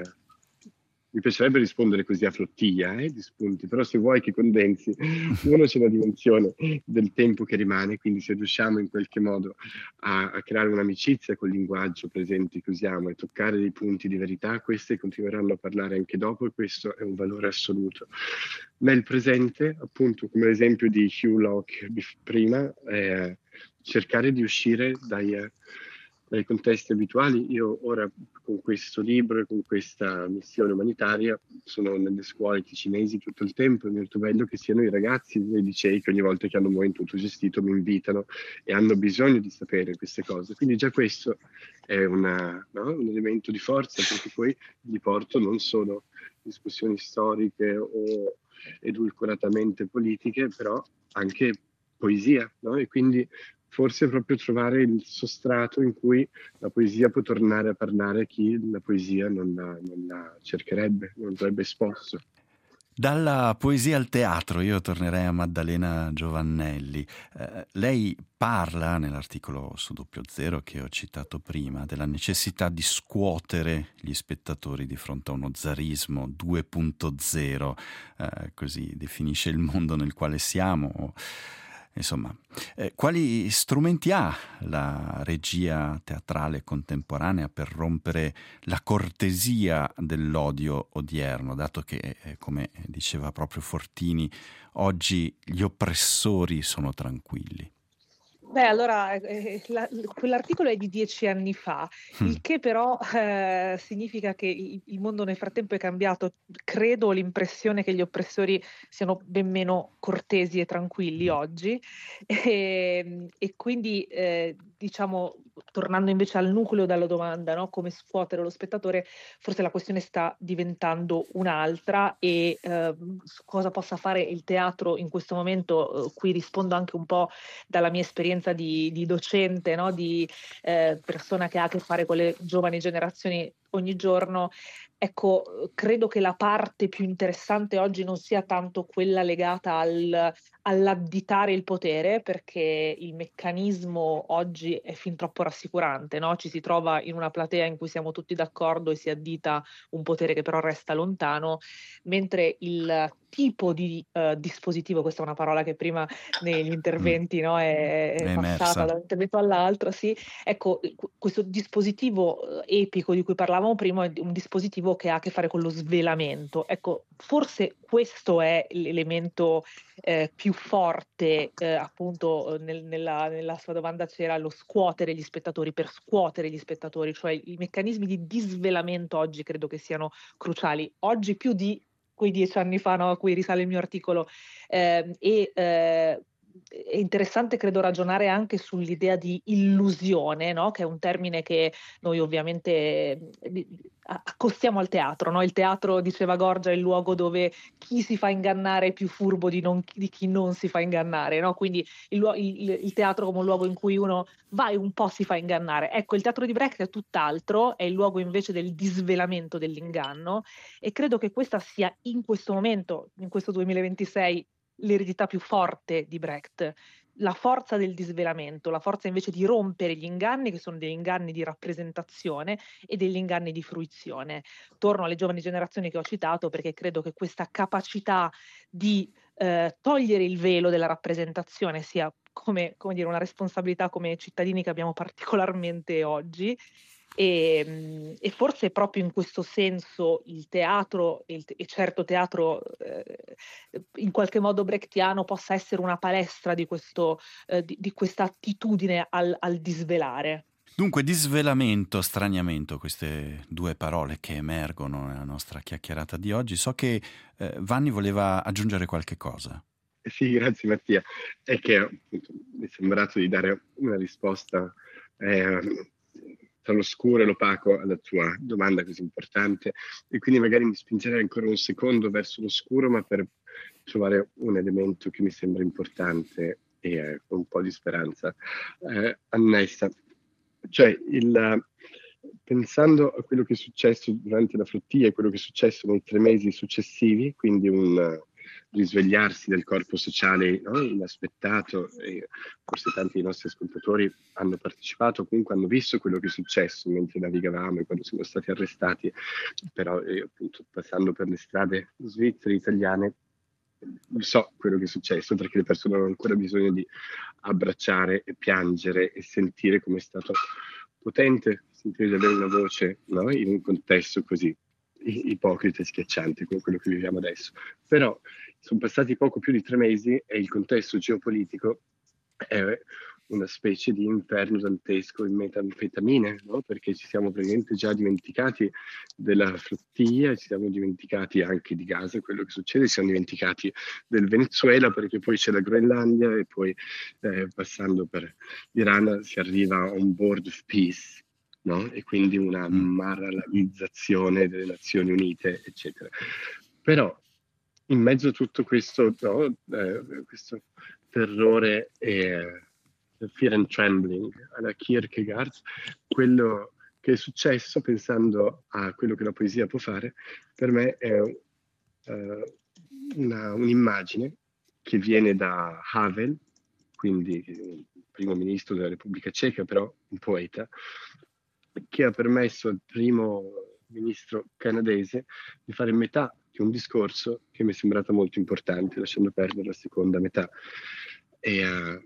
mi piacerebbe rispondere così a flottiglia eh, di spunti, però se vuoi che condensi, uno c'è una dimensione del tempo che rimane, quindi se riusciamo in qualche modo a, a creare un'amicizia col linguaggio presente che usiamo e toccare dei punti di verità, queste continueranno a parlare anche dopo e questo è un valore assoluto. Nel presente, appunto, come l'esempio di Hugh Locke prima, eh, cercare di uscire dai... Eh, dai contesti abituali. Io ora con questo libro e con questa missione umanitaria sono nelle scuole ticinesi tutto il tempo, è molto bello che siano i ragazzi dei licei che ogni volta che hanno un momento autogestito mi invitano e hanno bisogno di sapere queste cose, quindi già questo è una, no? un elemento di forza perché poi gli porto non solo discussioni storiche o edulcoratamente politiche, però anche poesia, no? E quindi forse proprio trovare il sostrato in cui la poesia può tornare a parlare a chi la poesia non la, non la cercherebbe, non avrebbe esposto.
Dalla poesia al teatro io tornerei a Maddalena Giovannelli. Eh, lei parla nell'articolo su Doppio Zero che ho citato prima della necessità di scuotere gli spettatori di fronte a uno zarismo due punto zero, eh, così definisce il mondo nel quale siamo. Insomma, eh, quali strumenti ha la regia teatrale contemporanea per rompere la cortesia dell'odio odierno, dato che, eh, come diceva proprio Fortini, oggi gli oppressori sono tranquilli?
Beh, allora, eh, la- quell'articolo è di dieci anni fa, il che però eh, significa che il, il mondo nel frattempo è cambiato. Credo ho l'impressione che gli oppressori siano ben meno cortesi e tranquilli oggi e, e quindi, eh, diciamo, tornando invece al nucleo della domanda, no? Come scuotere lo spettatore, forse la questione sta diventando un'altra e eh, su cosa possa fare il teatro in questo momento, eh, qui rispondo anche un po' dalla mia esperienza di, di docente, no? Di eh, persona che ha a che fare con le giovani generazioni ogni giorno. Ecco, credo che la parte più interessante oggi non sia tanto quella legata al, all'additare il potere, perché il meccanismo oggi è fin troppo rassicurante, no? Ci si trova in una platea in cui siamo tutti d'accordo e si addita un potere che però resta lontano, mentre il tipo di uh, dispositivo, questa è una parola che prima negli interventi, no, è, è,
È
passata
emersa.
da un intervento all'altro, sì. Ecco, questo dispositivo epico di cui parlavamo prima è un dispositivo che ha a che fare con lo svelamento. Ecco, forse questo è l'elemento eh, più forte, eh, appunto nel, nella, nella sua domanda c'era lo scuotere gli spettatori, per scuotere gli spettatori, cioè i meccanismi di disvelamento oggi credo che siano cruciali, oggi più di quei dieci anni fa, no, a cui risale il mio articolo, eh, e eh, è interessante, credo, ragionare anche sull'idea di illusione, no? Che è un termine che noi ovviamente eh, accostiamo al teatro, no? Il teatro, diceva Gorgia, è il luogo dove chi si fa ingannare è più furbo di, non, di chi non si fa ingannare, no? Quindi il, il, il teatro come un luogo in cui uno va e un po' si fa ingannare. Ecco, il teatro di Brecht è tutt'altro, è il luogo invece del disvelamento dell'inganno, e credo che questa sia in questo momento, in questo duemilaventisei, l'eredità più forte di Brecht, la forza del disvelamento, la forza invece di rompere gli inganni, che sono degli inganni di rappresentazione e degli inganni di fruizione. Torno alle giovani generazioni che ho citato, perché credo che questa capacità di eh, togliere il velo della rappresentazione sia come, come dire, una responsabilità come cittadini che abbiamo particolarmente oggi. E, e forse proprio in questo senso il teatro, e, il, e certo teatro eh, in qualche modo brechtiano, possa essere una palestra di, questo, eh, di, di questa attitudine al, al disvelare.
Dunque, disvelamento, straniamento, queste due parole che emergono nella nostra chiacchierata di oggi. So che eh, Vanni voleva aggiungere qualche cosa.
Sì, grazie Mattia. È che appunto, mi è sembrato di dare una risposta eh, tra l'oscuro e l'opaco alla tua domanda così importante, e quindi magari mi spingerei ancora un secondo verso l'oscuro, ma per trovare un elemento che mi sembra importante e eh, con un po' di speranza eh, annessa. Cioè, il, pensando a quello che è successo durante la flottiglia e quello che è successo nei tre mesi successivi, quindi un risvegliarsi del corpo sociale, no? Inaspettato, e forse tanti dei nostri ascoltatori hanno partecipato, comunque hanno visto quello che è successo mentre navigavamo e quando siamo stati arrestati, però eh, appunto passando per le strade svizzere, italiane, so quello che è successo, perché le persone hanno ancora bisogno di abbracciare e piangere e sentire come è stato potente sentire di avere una voce, no? In un contesto così ipocrita e schiacciante come quello che viviamo adesso. Però sono passati poco più di tre mesi e il contesto geopolitico è una specie di inferno dantesco in metanfetamine, no? Perché ci siamo praticamente già dimenticati della flottiglia, ci siamo dimenticati anche di Gaza, quello che succede, ci siamo dimenticati del Venezuela, perché poi c'è la Groenlandia e poi eh, passando per l'Iran si arriva a un board of peace, no? E quindi una maralizzazione delle Nazioni Unite, eccetera. Però in mezzo a tutto questo, no, eh, questo terrore e fear and trembling alla Kierkegaard, quello che è successo, pensando a quello che la poesia può fare, per me è uh, una, un'immagine che viene da Havel, quindi il primo ministro della Repubblica Ceca, però un poeta, che ha permesso al primo ministro canadese di fare metà di un discorso che mi è sembrato molto importante, lasciando perdere la seconda metà. E, uh,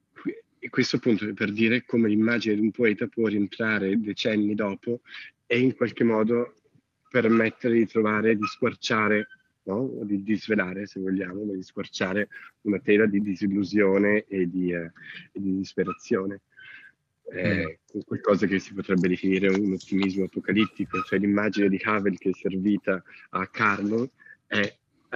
e questo appunto è per dire come l'immagine di un poeta può rientrare decenni dopo e in qualche modo permettere di trovare, di squarciare, no? di, di svelare, se vogliamo, ma di squarciare una tela di disillusione e di, eh, e di disperazione. Eh, mm. Qualcosa che si potrebbe definire un ottimismo apocalittico, cioè l'immagine di Havel che è servita a Carlo è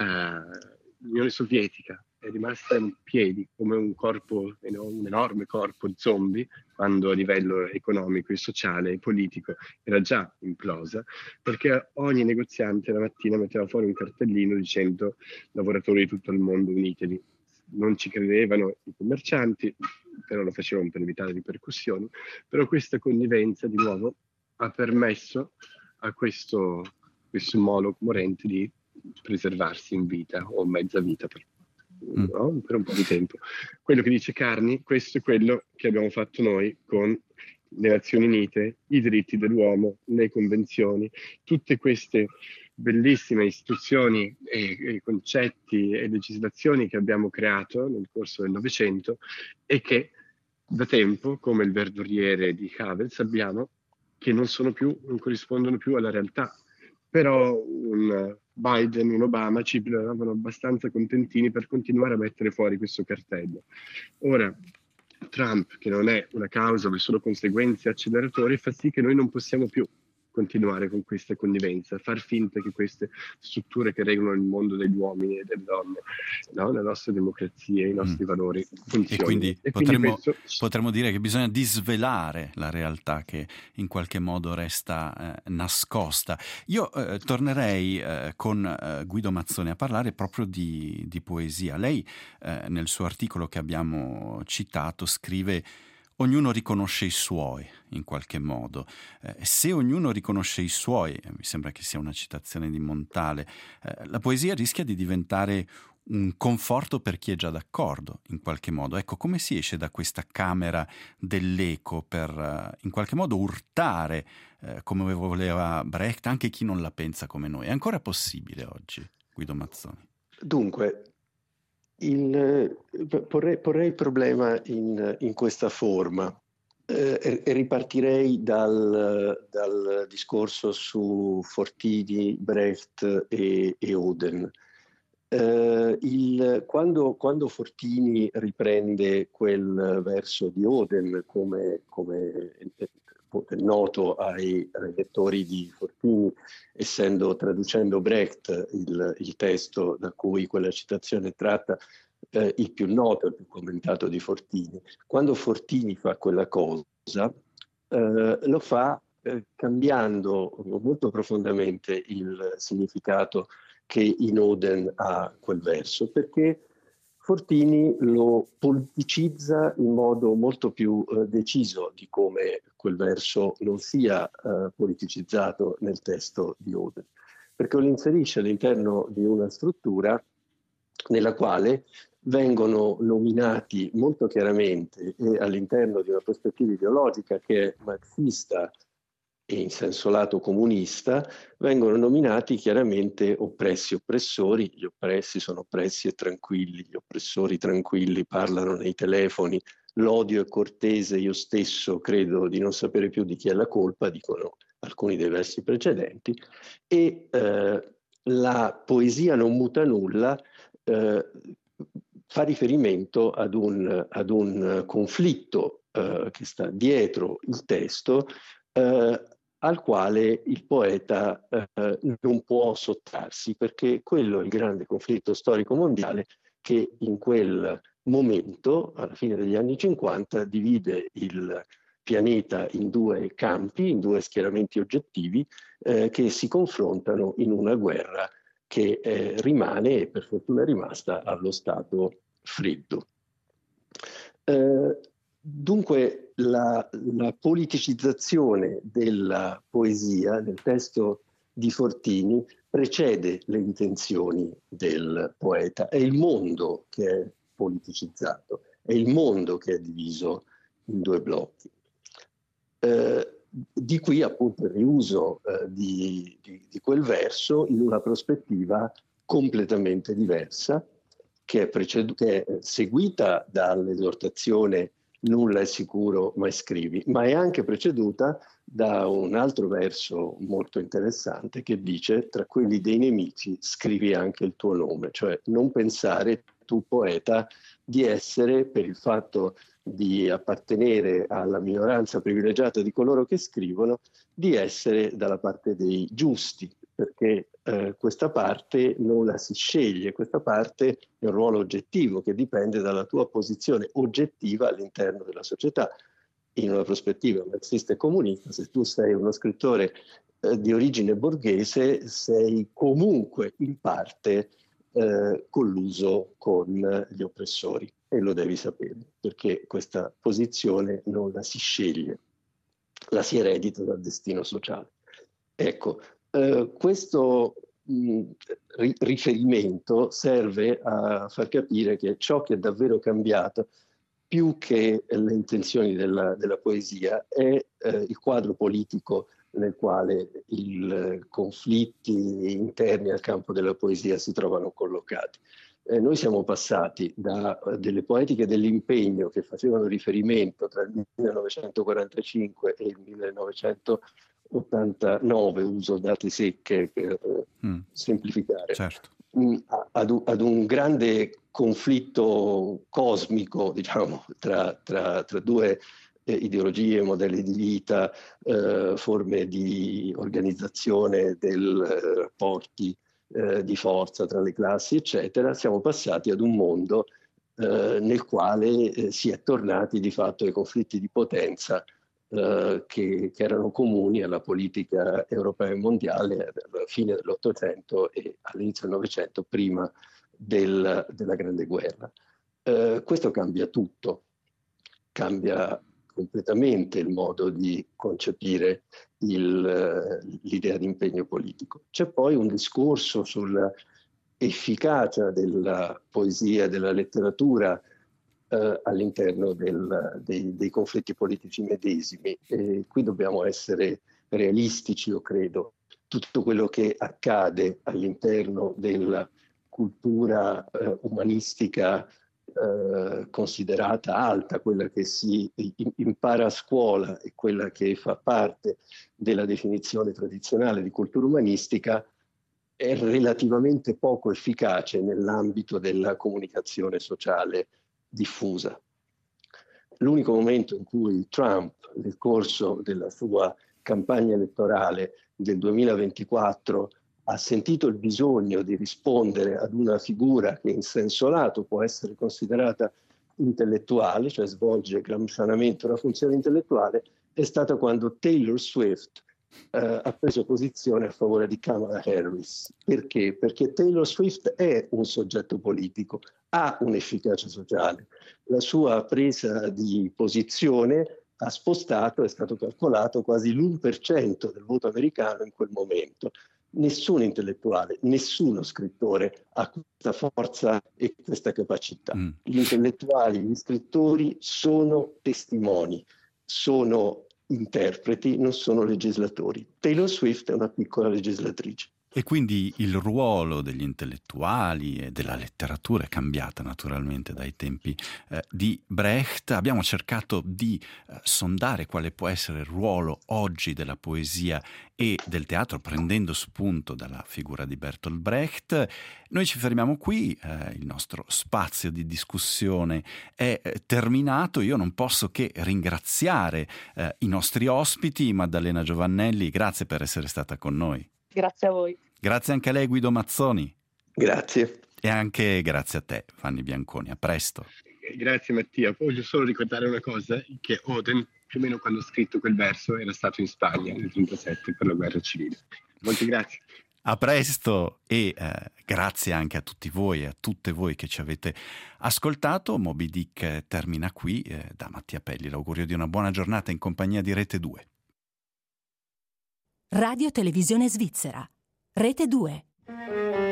uh, l'Unione Sovietica, è rimasta in piedi come un corpo, un enorme corpo zombie, quando a livello economico e sociale e politico era già implosa, perché ogni negoziante la mattina metteva fuori un cartellino dicendo lavoratori di tutto il mondo unitevi. Non ci credevano i commercianti, però lo facevano per evitare ripercussioni, però questa connivenza di nuovo ha permesso a questo, questo Moloch morente di preservarsi in vita o mezza vita per, mm. no? per un po' di tempo. Quello che dice Carni, questo è quello che abbiamo fatto noi con le Nazioni Unite, i diritti dell'uomo, le convenzioni, tutte queste bellissime istituzioni e, e concetti e legislazioni che abbiamo creato nel corso del Novecento e che da tempo, come il verduriere di Havel, sappiamo che non sono più, non corrispondono più alla realtà. Però un Biden, un Obama ci trovavano abbastanza contentini per continuare a mettere fuori questo cartello. Ora, Trump, che non è una causa ma solo conseguenze acceleratori, fa sì che noi non possiamo più continuare con questa connivenza, far finta che queste strutture che regolano il mondo degli uomini e delle donne, no? La nostra democrazia, i nostri mm. valori funzionino.
E quindi,
e
potremmo,
quindi questo...
potremmo dire che bisogna disvelare la realtà che in qualche modo resta eh, nascosta. Io eh, tornerei eh, con eh, Guido Mazzoni a parlare proprio di, di poesia. Lei eh, nel suo articolo che abbiamo citato scrive: ognuno riconosce i suoi in qualche modo. Eh, se ognuno riconosce i suoi, eh, mi sembra che sia una citazione di Montale, eh, la poesia rischia di diventare un conforto per chi è già d'accordo in qualche modo. Ecco, come si esce da questa camera dell'eco per uh, in qualche modo urtare, uh, come voleva Brecht, anche chi non la pensa come noi? È ancora possibile oggi, Guido Mazzoni?
Dunque, il, porrei, porrei il problema in, in questa forma eh, e ripartirei dal, dal discorso su Fortini, Brecht e, e Oden. Uh, il, quando, quando Fortini riprende quel verso di Oden, come, come è noto ai, ai lettori di Fortini, essendo traducendo Brecht il, il testo da cui quella citazione è tratta, eh, il più noto, il più commentato di Fortini, quando Fortini fa quella cosa, eh, lo fa eh, cambiando molto profondamente il significato che in Oden ha quel verso, perché Fortini lo politicizza in modo molto più eh, deciso di come quel verso non sia eh, politicizzato nel testo di Oden, perché lo inserisce all'interno di una struttura nella quale vengono nominati molto chiaramente e all'interno di una prospettiva ideologica che è marxista e in senso lato comunista, vengono nominati chiaramente oppressi e oppressori. Gli oppressi sono oppressi e tranquilli, gli oppressori tranquilli parlano nei telefoni, l'odio è cortese, io stesso credo di non sapere più di chi è la colpa, dicono alcuni dei versi precedenti, e eh, la poesia non muta nulla eh, fa riferimento ad un, ad un conflitto eh, che sta dietro il testo, eh, al quale il poeta eh, non può sottrarsi, perché quello è il grande conflitto storico mondiale che in quel momento, alla fine degli anni cinquanta, divide il pianeta in due campi, in due schieramenti oggettivi eh, che si confrontano in una guerra che eh, rimane, e per fortuna è rimasta, allo stato freddo. Eh, Dunque la, la politicizzazione della poesia nel testo di Fortini precede le intenzioni del poeta. È il mondo che è politicizzato, è il mondo che è diviso in due blocchi. Eh, di qui appunto il riuso eh, di, di, di quel verso in una prospettiva completamente diversa, che è, precedu- che è seguita dall'esortazione nulla è sicuro, ma scrivi, ma è anche preceduta da un altro verso molto interessante che dice: tra quelli dei nemici scrivi anche il tuo nome, cioè non pensare tu poeta di essere, per il fatto di appartenere alla minoranza privilegiata di coloro che scrivono, di essere dalla parte dei giusti, perché eh, questa parte non la si sceglie, questa parte è un ruolo oggettivo che dipende dalla tua posizione oggettiva all'interno della società. In una prospettiva marxista e comunista, se tu sei uno scrittore eh, di origine borghese, sei comunque in parte eh, colluso con gli oppressori, e lo devi sapere, perché questa posizione non la si sceglie, la si eredita dal destino sociale. Ecco, eh, questo mh, ri- riferimento serve a far capire che ciò che è davvero cambiato, più che le intenzioni della, della poesia, è eh, il quadro politico nel quale i conflitti interni al campo della poesia si trovano collocati. Eh, noi siamo passati da uh, delle poetiche dell'impegno che facevano riferimento tra il millenovecentoquarantacinque e il millenovecentottantanove, uso date secche per uh, mm. semplificare,
certo.
mh, ad, ad un grande conflitto cosmico, diciamo, tra, tra, tra due eh, ideologie, modelli di vita, eh, forme di organizzazione dei eh, rapporti Eh, di forza tra le classi, eccetera. Siamo passati ad un mondo eh, nel quale eh, si è tornati di fatto ai conflitti di potenza eh, che, che erano comuni alla politica europea e mondiale alla fine dell'Ottocento e all'inizio del Novecento, prima del, della Grande Guerra. Eh, questo cambia tutto, cambia completamente il modo di concepire il, l'idea di impegno politico. C'è poi un discorso sull'efficacia della poesia e della letteratura eh, all'interno del, dei, dei conflitti politici medesimi, e qui dobbiamo essere realistici, io credo. Tutto quello che accade all'interno della cultura eh, umanistica Eh, considerata alta, quella che si impara a scuola e quella che fa parte della definizione tradizionale di cultura umanistica, è relativamente poco efficace nell'ambito della comunicazione sociale diffusa. L'unico momento in cui Trump, nel corso della sua campagna elettorale del duemilaventiquattro, ha sentito il bisogno di rispondere ad una figura che in senso lato può essere considerata intellettuale, cioè svolge gramscianamente una funzione intellettuale, è stata quando Taylor Swift eh, ha preso posizione a favore di Kamala Harris. Perché? Perché Taylor Swift è un soggetto politico, ha un'efficacia sociale. La sua presa di posizione ha spostato, è stato calcolato, quasi l'uno per cento del voto americano in quel momento. Nessun intellettuale, nessuno scrittore ha questa forza e questa capacità. Mm. Gli intellettuali, gli scrittori sono testimoni, sono interpreti, non sono legislatori. Taylor Swift è una piccola legislatrice.
E quindi il ruolo degli intellettuali e della letteratura è cambiata naturalmente dai tempi eh, di Brecht. Abbiamo cercato di eh, sondare quale può essere il ruolo oggi della poesia e del teatro, prendendo spunto dalla figura di Bertolt Brecht. Noi ci fermiamo qui, eh, il nostro spazio di discussione è eh, terminato. Io non posso che ringraziare eh, i nostri ospiti. Maddalena Giovannelli, grazie per essere stata con noi.
Grazie a voi.
Grazie anche a lei, Guido Mazzoni.
Grazie.
E anche grazie a te, Fanny Bianconi. A presto.
Grazie Mattia. Voglio solo ricordare una cosa, che Oden, più o meno quando ho scritto quel verso, era stato in Spagna nel trentasette per la guerra civile. Molte grazie.
A presto e eh, grazie anche a tutti voi e a tutte voi che ci avete ascoltato. Moby Dick termina qui. Eh, da Mattia Pelli l'augurio di una buona giornata in compagnia di Rete due.
Radio Televisione Svizzera. Rete due.